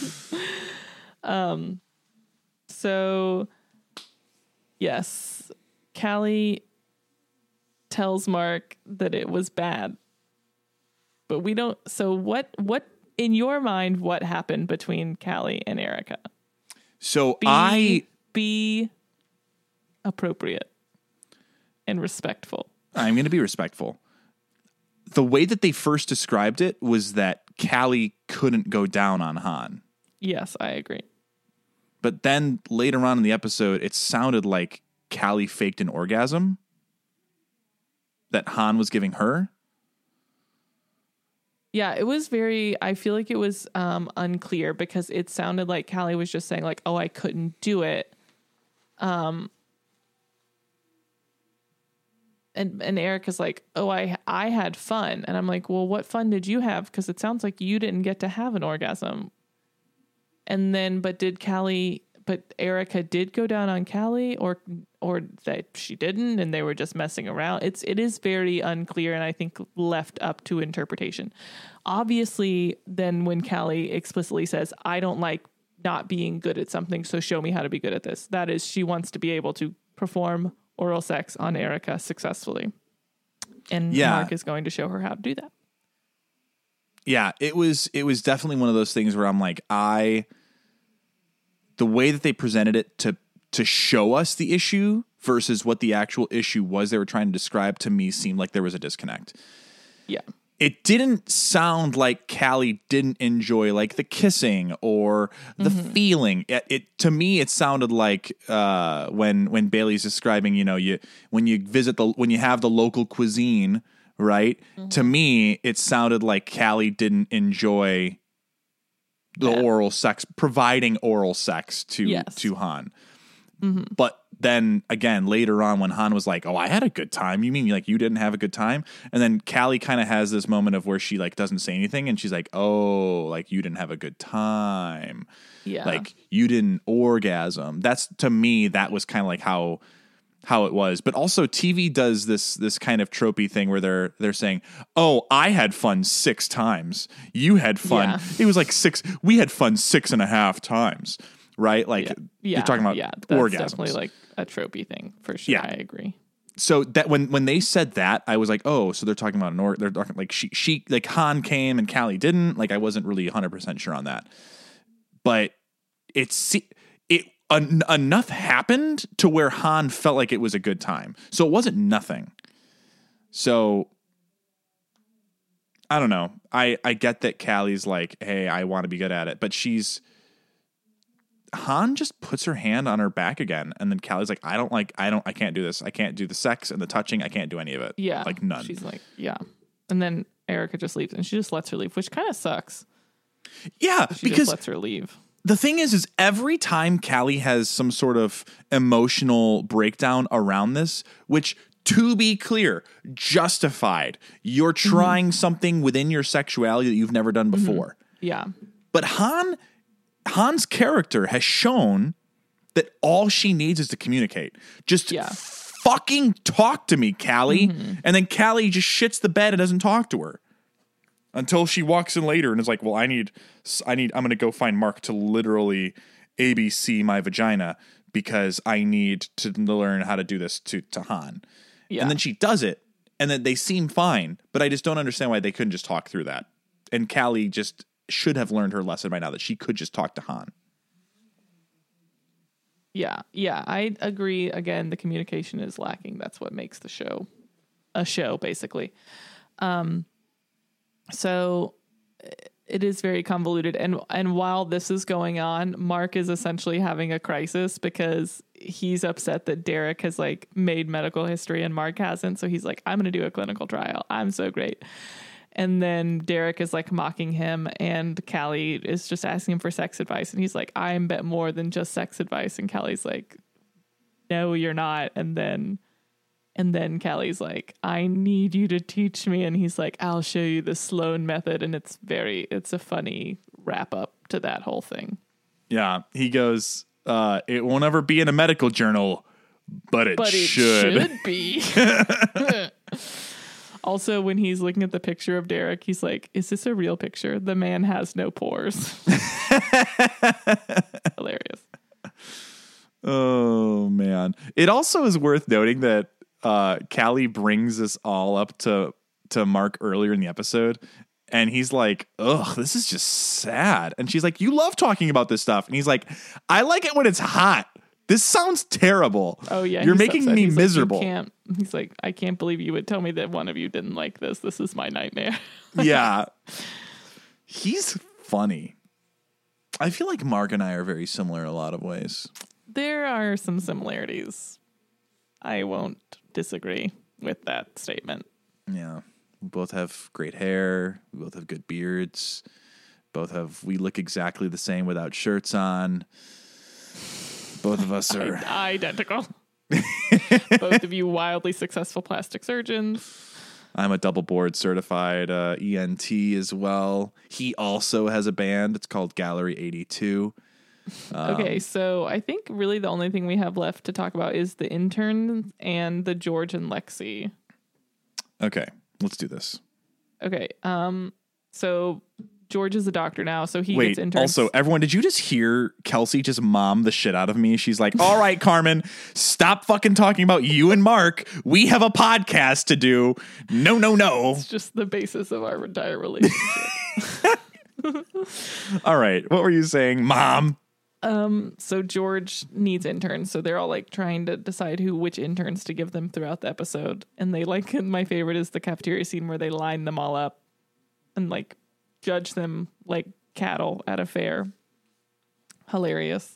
So yes, Callie tells Mark that it was bad. But we don't. So what in your mind, what happened between Callie and Erica? So be appropriate and respectful. I'm going to be respectful. The way that they first described it was that Callie couldn't go down on Han. Yes, I agree. But then later on in the episode, it sounded like Callie faked an orgasm that Han was giving her. Yeah, it was I feel like it was unclear because it sounded like Callie was just saying like, oh, I couldn't do it. And Erica's like, oh, I had fun. And I'm like, well, what fun did you have? Because it sounds like you didn't get to have an orgasm. And then, but Erica did go down on Callie or that she didn't and they were just messing around. It is very unclear and I think left up to interpretation. Obviously, then when Callie explicitly says, I don't like not being good at something, so show me how to be good at this. That is, she wants to be able to perform oral sex on Erica successfully. And Mark is going to show her how to do that. Yeah, it was definitely one of those things where I'm like, the way that they presented it to show us the issue versus what the actual issue was they were trying to describe to me seemed like there was a disconnect. Yeah. It didn't sound like Callie didn't enjoy like the kissing or the feeling. It to me it sounded like when Bailey's describing, when you have the local cuisine, right? To me, it sounded like Callie didn't enjoy the oral sex, providing oral sex to Han. But then again, later on when Han was like, oh, I had a good time. You mean like you didn't have a good time? And then Callie kind of has this moment of where she like doesn't say anything and she's like, oh, like you didn't have a good time. Yeah. Like you didn't orgasm. That's, to me, that was kind of like how it was. But also TV does this kind of tropey thing where they're saying, oh, I had fun 6 times. You had fun. Yeah. It was like 6. We had fun 6.5 times. Right? Like you're talking about orgasms. That's definitely like a tropey thing for sure. Yeah. I agree. So that when they said that, I was like, oh, so they're talking about they're talking like she like Han came and Callie didn't. Like I wasn't really 100% sure on that. But enough happened to where Han felt like it was a good time. So it wasn't nothing. So I don't know. I get that Callie's like, hey, I want to be good at it, but Han just puts her hand on her back again, and then Callie's like, I can't do this. I can't do the sex and the touching. I can't do any of it. Yeah. Like none. She's like, yeah. And then Erica just leaves, and she just lets her leave, which kind of sucks. Yeah, She because just lets her leave. the thing is every time Callie has some sort of emotional breakdown around this, which, to be clear, justified. You're trying something within your sexuality that you've never done before. Yeah. But Han's character has shown that all she needs is to communicate. Just fucking talk to me, Callie. And then Callie just shits the bed and doesn't talk to her until she walks in later and is like, well, I'm going to go find Mark to literally ABC my vagina because I need to learn how to do this to Han. Yeah. And then she does it, and then they seem fine, but I just don't understand why they couldn't just talk through that. And Callie just should have learned her lesson by now that she could just talk to Han. Yeah, I agree. Again, the communication is lacking. That's what makes the show a show, basically. So it is very convoluted. And while this is going on, Mark is essentially having a crisis because he's upset that Derek has like made medical history and Mark hasn't. So he's like, I'm going to do a clinical trial. I'm so great. And then Derek is like mocking him, and Callie is just asking him for sex advice. And he's like, I'm bet more than just sex advice. And Callie's like, no, you're not. And then Callie's like, I need you to teach me. And he's like, I'll show you the Sloan method. And it's a funny wrap up to that whole thing. Yeah. He goes, it won't ever be in a medical journal, but it should be. Also, when he's looking at the picture of Derek, he's like, is this a real picture? The man has no pores. Hilarious. Oh, man. It also is worth noting that Callie brings us all up to Mark earlier in the episode, and he's like, ugh, this is just sad. And she's like, you love talking about this stuff. And he's like, I like it when it's hot. This sounds terrible. Oh, yeah. You're making me he's miserable. Like, he's like, I can't believe you would tell me that one of you didn't like this. This is my nightmare. Yeah. He's funny. I feel like Mark and I are very similar in a lot of ways. There are some similarities. I won't disagree with that statement. Yeah. We both have great hair. We both have good beards. We look exactly the same without shirts on. Both of us are identical. Both of you wildly successful plastic surgeons. I'm a double board certified ENT as well. He also has a band. It's called Gallery 82. Okay, so I think really the only thing we have left to talk about is the intern and the George and Lexi. Okay, let's do this. Okay, so George is a doctor now, so he gets interns. Also, everyone, did you just hear Kelsey just mom the shit out of me? She's like, all right, Carmen, stop fucking talking about you and Mark. We have a podcast to do. No. It's just the basis of our entire relationship. All right, what were you saying, Mom? So George needs interns, so they're all like trying to decide which interns to give them throughout the episode. And they like, my favorite is the cafeteria scene where they line them all up and like judge them like cattle at a fair. Hilarious.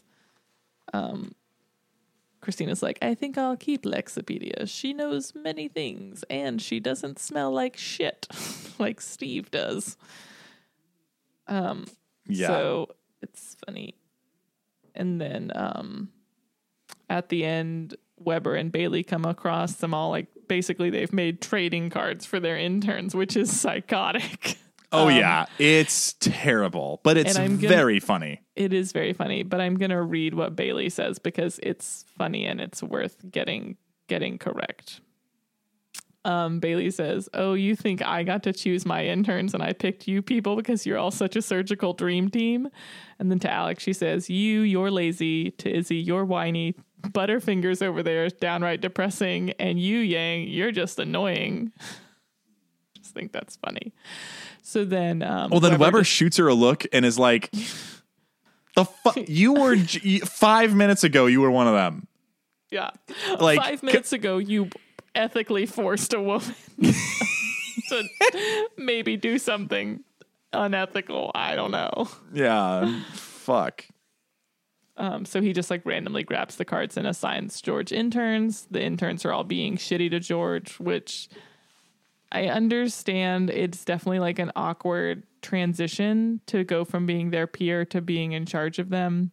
Christina's like, I think I'll keep Lexipedia. She knows many things, and she doesn't smell like shit like Steve does. Yeah. So it's funny. And then at the end, Weber and Bailey come across them all like basically they've made trading cards for their interns, which is psychotic. Oh, yeah. It's terrible, but it's very funny. It is very funny, but I'm going to read what Bailey says because it's funny and it's worth getting correct. Bailey says, oh, you think I got to choose my interns and I picked you people because you're all such a surgical dream team? And then to Alex, she says, you're lazy. To Izzy, you're whiny. Butterfingers over there is downright depressing. And you, Yang, you're just annoying. Just think that's funny. So then, Weber shoots her a look and is like, you were 5 minutes ago, you were one of them. Yeah. Like 5 minutes ago, you ethically forced a woman to maybe do something unethical. I don't know. Yeah. Fuck. So he just like randomly grabs the cards and assigns George interns. The interns are all being shitty to George, which I understand. It's definitely like an awkward transition to go from being their peer to being in charge of them.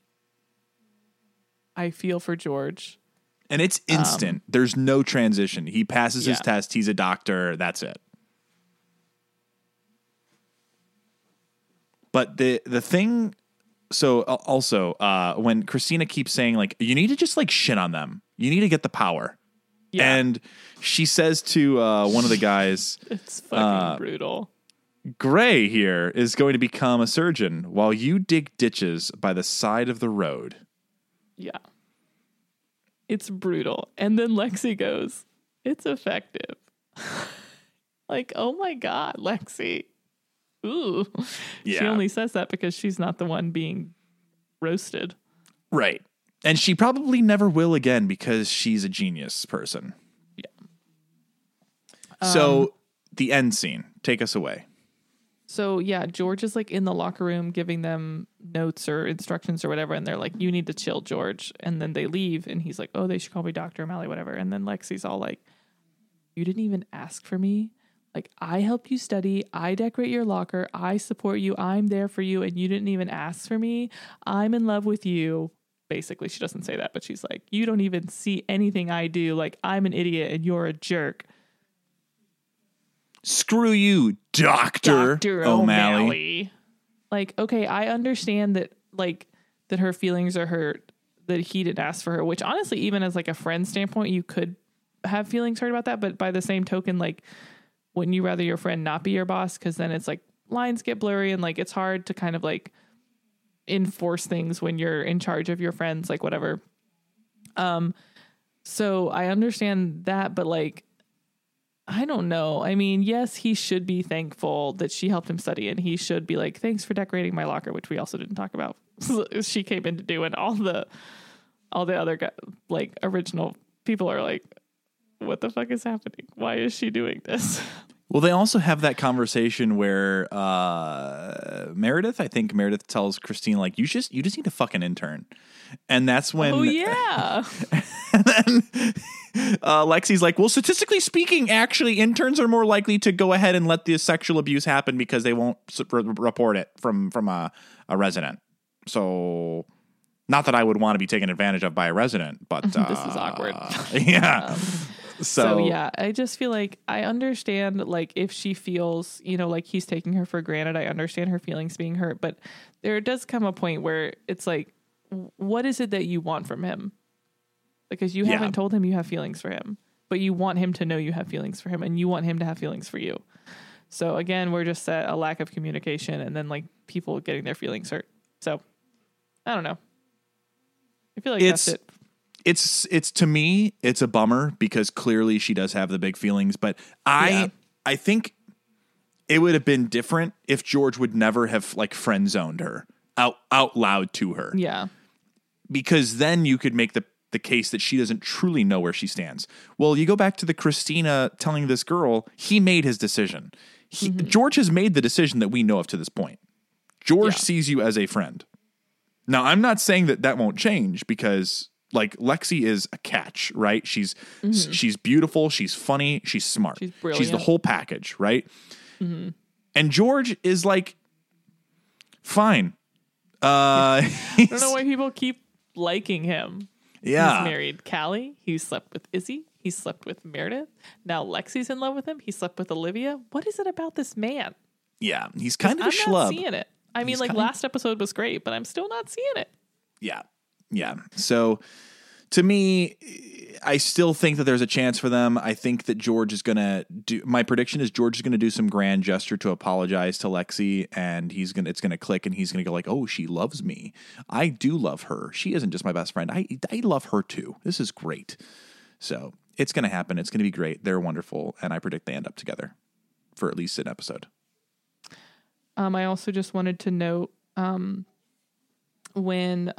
I feel for George. And it's instant. There's no transition. He passes his test. He's a doctor. That's it. But the thing, so also when Christina keeps saying like, you need to just like shit on them. You need to get the power. Yeah. And she says to one of the guys, it's fucking brutal. Gray here is going to become a surgeon while you dig ditches by the side of the road. Yeah. It's brutal. And then Lexi goes, it's effective. Like, oh my God, Lexi. Ooh. Yeah. She only says that because she's not the one being roasted. Right. And she probably never will again because she's a genius person. Yeah. So the end scene, take us away. So yeah, George is like in the locker room giving them notes or instructions or whatever. And they're like, you need to chill, George. And then they leave and he's like, oh, they should call me Dr. O'Malley, whatever. And then Lexi's all like, you didn't even ask for me. Like, I help you study. I decorate your locker. I support you. I'm there for you. And you didn't even ask for me. I'm in love with you. Basically, she doesn't say that, but she's like, you don't even see anything I do. Like, I'm an idiot and you're a jerk. Screw you, Dr. O'Malley. Like, okay, I understand that, like, that her feelings are hurt, that he didn't ask for her, which honestly, even as like a friend standpoint, you could have feelings hurt about that. But by the same token, like, wouldn't you rather your friend not be your boss? Because then it's like lines get blurry and like it's hard to kind of like enforce things when you're in charge of your friends, like whatever. So I understand that, but like, I don't know. I mean, yes, he should be thankful that she helped him study, and he should be like, thanks for decorating my locker, which we also didn't talk about. She came in to do, and all the other like original people are like, what the fuck is happening? Why is she doing this? Well, they also have that conversation where Meredith tells Christine, like, you just need to fucking intern. And that's when... Oh, yeah. And then Lexi's like, well, statistically speaking, actually, interns are more likely to go ahead and let the sexual abuse happen because they won't report it from a resident. So... Not that I would want to be taken advantage of by a resident, but... this is awkward. Yeah. So yeah, I just feel like I understand, like, if she feels, you know, like he's taking her for granted, I understand her feelings being hurt, but there does come a point where it's like, what is it that you want from him? Because you haven't told him you have feelings for him, but you want him to know you have feelings for him and you want him to have feelings for you. So again, we're just at a lack of communication and then like people getting their feelings hurt. So I don't know. I feel like that's it. It's to me, it's a bummer because clearly she does have the big feelings, but I think it would have been different if George would never have like friend zoned her out loud to her. Yeah. Because then you could make the case that she doesn't truly know where she stands. Well, you go back to the Christina telling this girl, he made his decision. George has made the decision that we know of to this point. George sees you as a friend. Now, I'm not saying that won't change because like Lexi is a catch, right? She's beautiful. She's funny. She's smart. She's brilliant. She's the whole package, right? Mm-hmm. And George is like, fine. I don't know why people keep liking him. Yeah. He's married Callie. He slept with Izzy. He slept with Meredith. Now Lexi's in love with him. He slept with Olivia. What is it about this man? Yeah. He's kind of a schlub. I'm not seeing it. I mean, like last episode was great, but I'm still not seeing it. Yeah. Yeah. So to me, I still think that there's a chance for them. I think that George is going to my prediction is George is going to do some grand gesture to apologize to Lexi, and it's going to click and he's going to go like, oh, she loves me. I do love her. She isn't just my best friend. I love her too. This is great. So it's going to happen. It's going to be great. They're wonderful. And I predict they end up together for at least an episode. I also just wanted to note, when,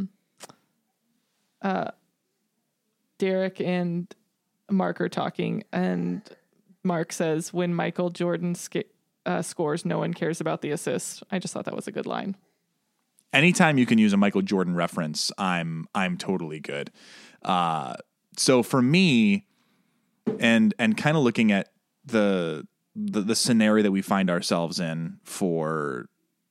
Derek and Mark are talking, and Mark says, when Michael Jordan scores, no one cares about the assist. I just thought that was a good line. Anytime you can use a Michael Jordan reference, I'm totally good. So for me, and kind of looking at the scenario that we find ourselves in for,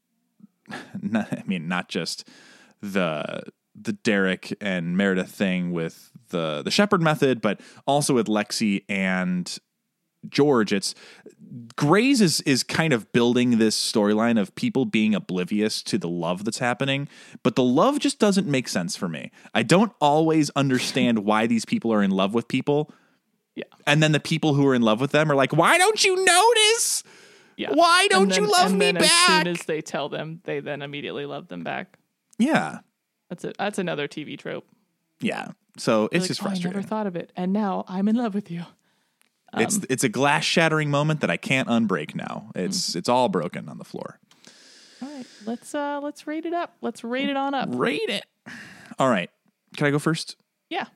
not just the Derek and Meredith thing with the Shepherd method, but also with Lexi and George. It's Grey's is kind of building this storyline of people being oblivious to the love that's happening, but the love just doesn't make sense for me. I don't always understand why these people are in love with people. Yeah. And then the people who are in love with them are like, why don't you notice? Yeah. Why don't you love me back? As soon as they tell them, they then immediately love them back. Yeah. That's it. That's another TV trope. Yeah. So it's like, just frustrating. I never thought of it. And now I'm in love with you. It's a glass shattering moment that I can't unbreak now. It's all broken on the floor. All right. Let's rate it up. Let's rate it on up. Rate it. All right. Can I go first? Yeah.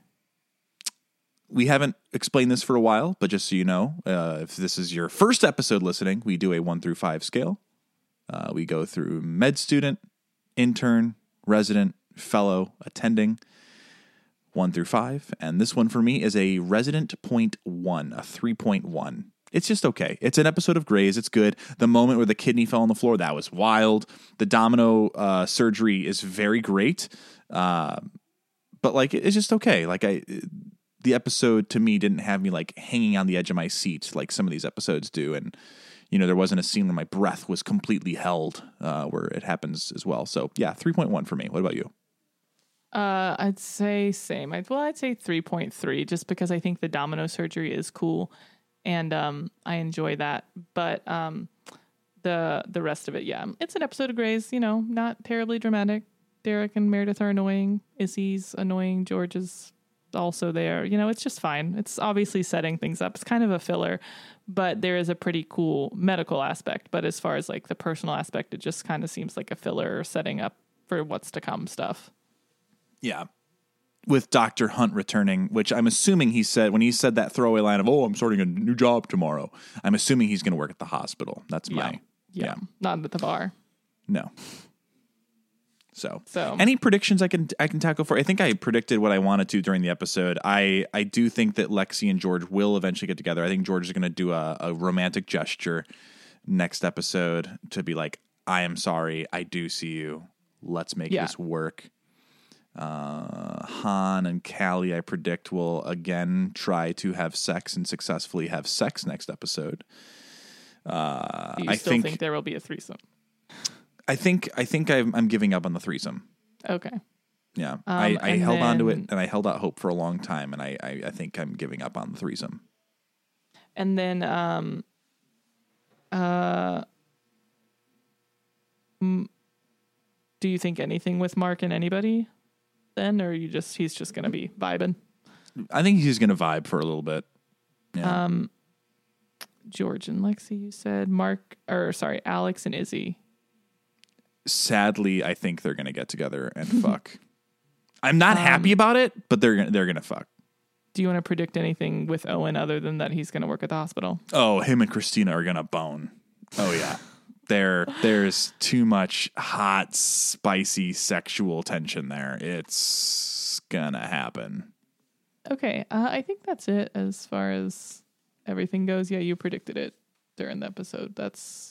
We haven't explained this for a while, but just so you know, if this is your first episode listening, we do a 1 through 5 scale. We go through med student, intern, resident, fellow, attending, 1 through 5. And this one for me is a resident 0.1, a 3.1. It's just okay. It's an episode of Grey's. It's good. The moment where the kidney fell on the floor, that was wild. The domino surgery is very great. But like, it's just okay. Like the episode to me didn't have me like hanging on the edge of my seat like some of these episodes do. And, there wasn't a scene where my breath was completely held where it happens as well. So yeah, 3.1 for me. What about you? I'd say same. I'd say 3.3 just because I think the domino surgery is cool and I enjoy that. But the rest of it, yeah. It's an episode of Grey's, not terribly dramatic. Derek and Meredith are annoying. Izzy's annoying. George is also there. It's just fine. It's obviously setting things up. It's kind of a filler, but there is a pretty cool medical aspect. But as far as like the personal aspect, it just kind of seems like a filler setting up for what's to come stuff. Yeah. With Dr. Hunt returning, which I'm assuming he said when he said that throwaway line of, I'm starting a new job tomorrow. I'm assuming he's going to work at the hospital. That's my, yeah. Not at the bar. No. So any predictions I can tackle for? I think I predicted what I wanted to during the episode. I do think that Lexi and George will eventually get together. I think George is going to do a romantic gesture next episode to be like, I am sorry. I do see you. Let's make this work. Han and Callie, I predict, will again try to have sex and successfully have sex next episode. Do you still think there will be a threesome? I think I'm giving up on the threesome. Okay. Yeah. I held on to it and I held out hope for a long time, and I think I'm giving up on the threesome. And then do you think anything with Mark and anybody then, or he's just going to be vibing? I think he's going to vibe for a little bit. Yeah. George and Lexi, you said. Alex and Izzy. Sadly, I think they're going to get together and fuck. I'm not happy about it, but they're going to fuck. Do you want to predict anything with Owen other than that he's going to work at the hospital? Oh, him and Christina are going to bone. Oh, yeah. There's too much hot, spicy sexual tension there. It's going to happen. Okay. I think that's it as far as everything goes. Yeah, you predicted it during the episode.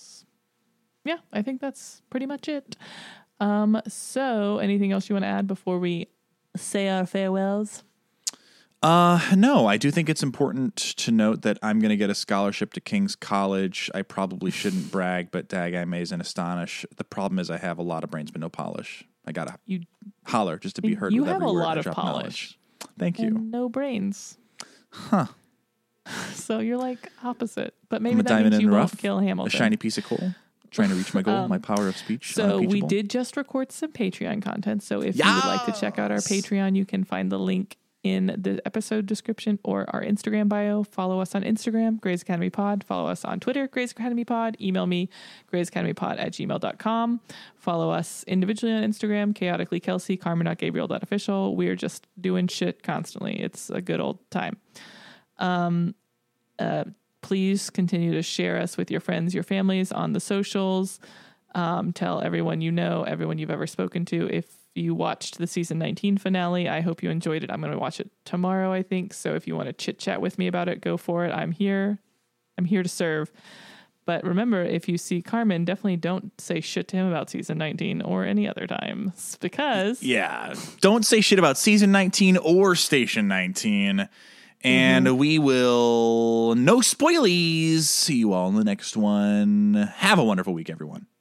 I think that's pretty much it. So anything else you want to add before we say our farewells? No, I do think it's important to note that I'm going to get a scholarship to King's College. I probably shouldn't brag, but dag, I amaze and astonish. The problem is I have a lot of brains, but no polish. I got to holler just to be heard. You with have every a word lot I of drop polish. Knowledge. Thank you. And no brains. Huh. So you're like opposite, but maybe I'm a that diamond means in you the won't rough, kill Hamilton. a shiny piece of coal. Trying to reach my goal, my power of speech. So we did just record some Patreon content. So if you would like to check out our Patreon, you can find the link in the episode description or our Instagram bio. Follow us on Instagram, Grey's Academy Pod. Follow us on Twitter, Grey's Academy Pod. Email me, graysacademypod@gmail.com. Follow us individually on Instagram, Chaotically Kelsey, Carmen.Gabriel.official. We are just doing shit constantly. It's a good old time. Please continue to share us with your friends, your families on the socials. Tell everyone you know, everyone you've ever spoken to. If you watched the season 19 finale, I hope you enjoyed it. I'm going to watch it tomorrow, I think. So if you want to chit chat with me about it, go for it. I'm here. I'm here to serve. But remember, if you see Carmen, definitely don't say shit to him about season 19 or any other times, because... Yeah, don't say shit about season 19 or station 19. And we will... No spoilies. See you all in the next one. Have a wonderful week, everyone.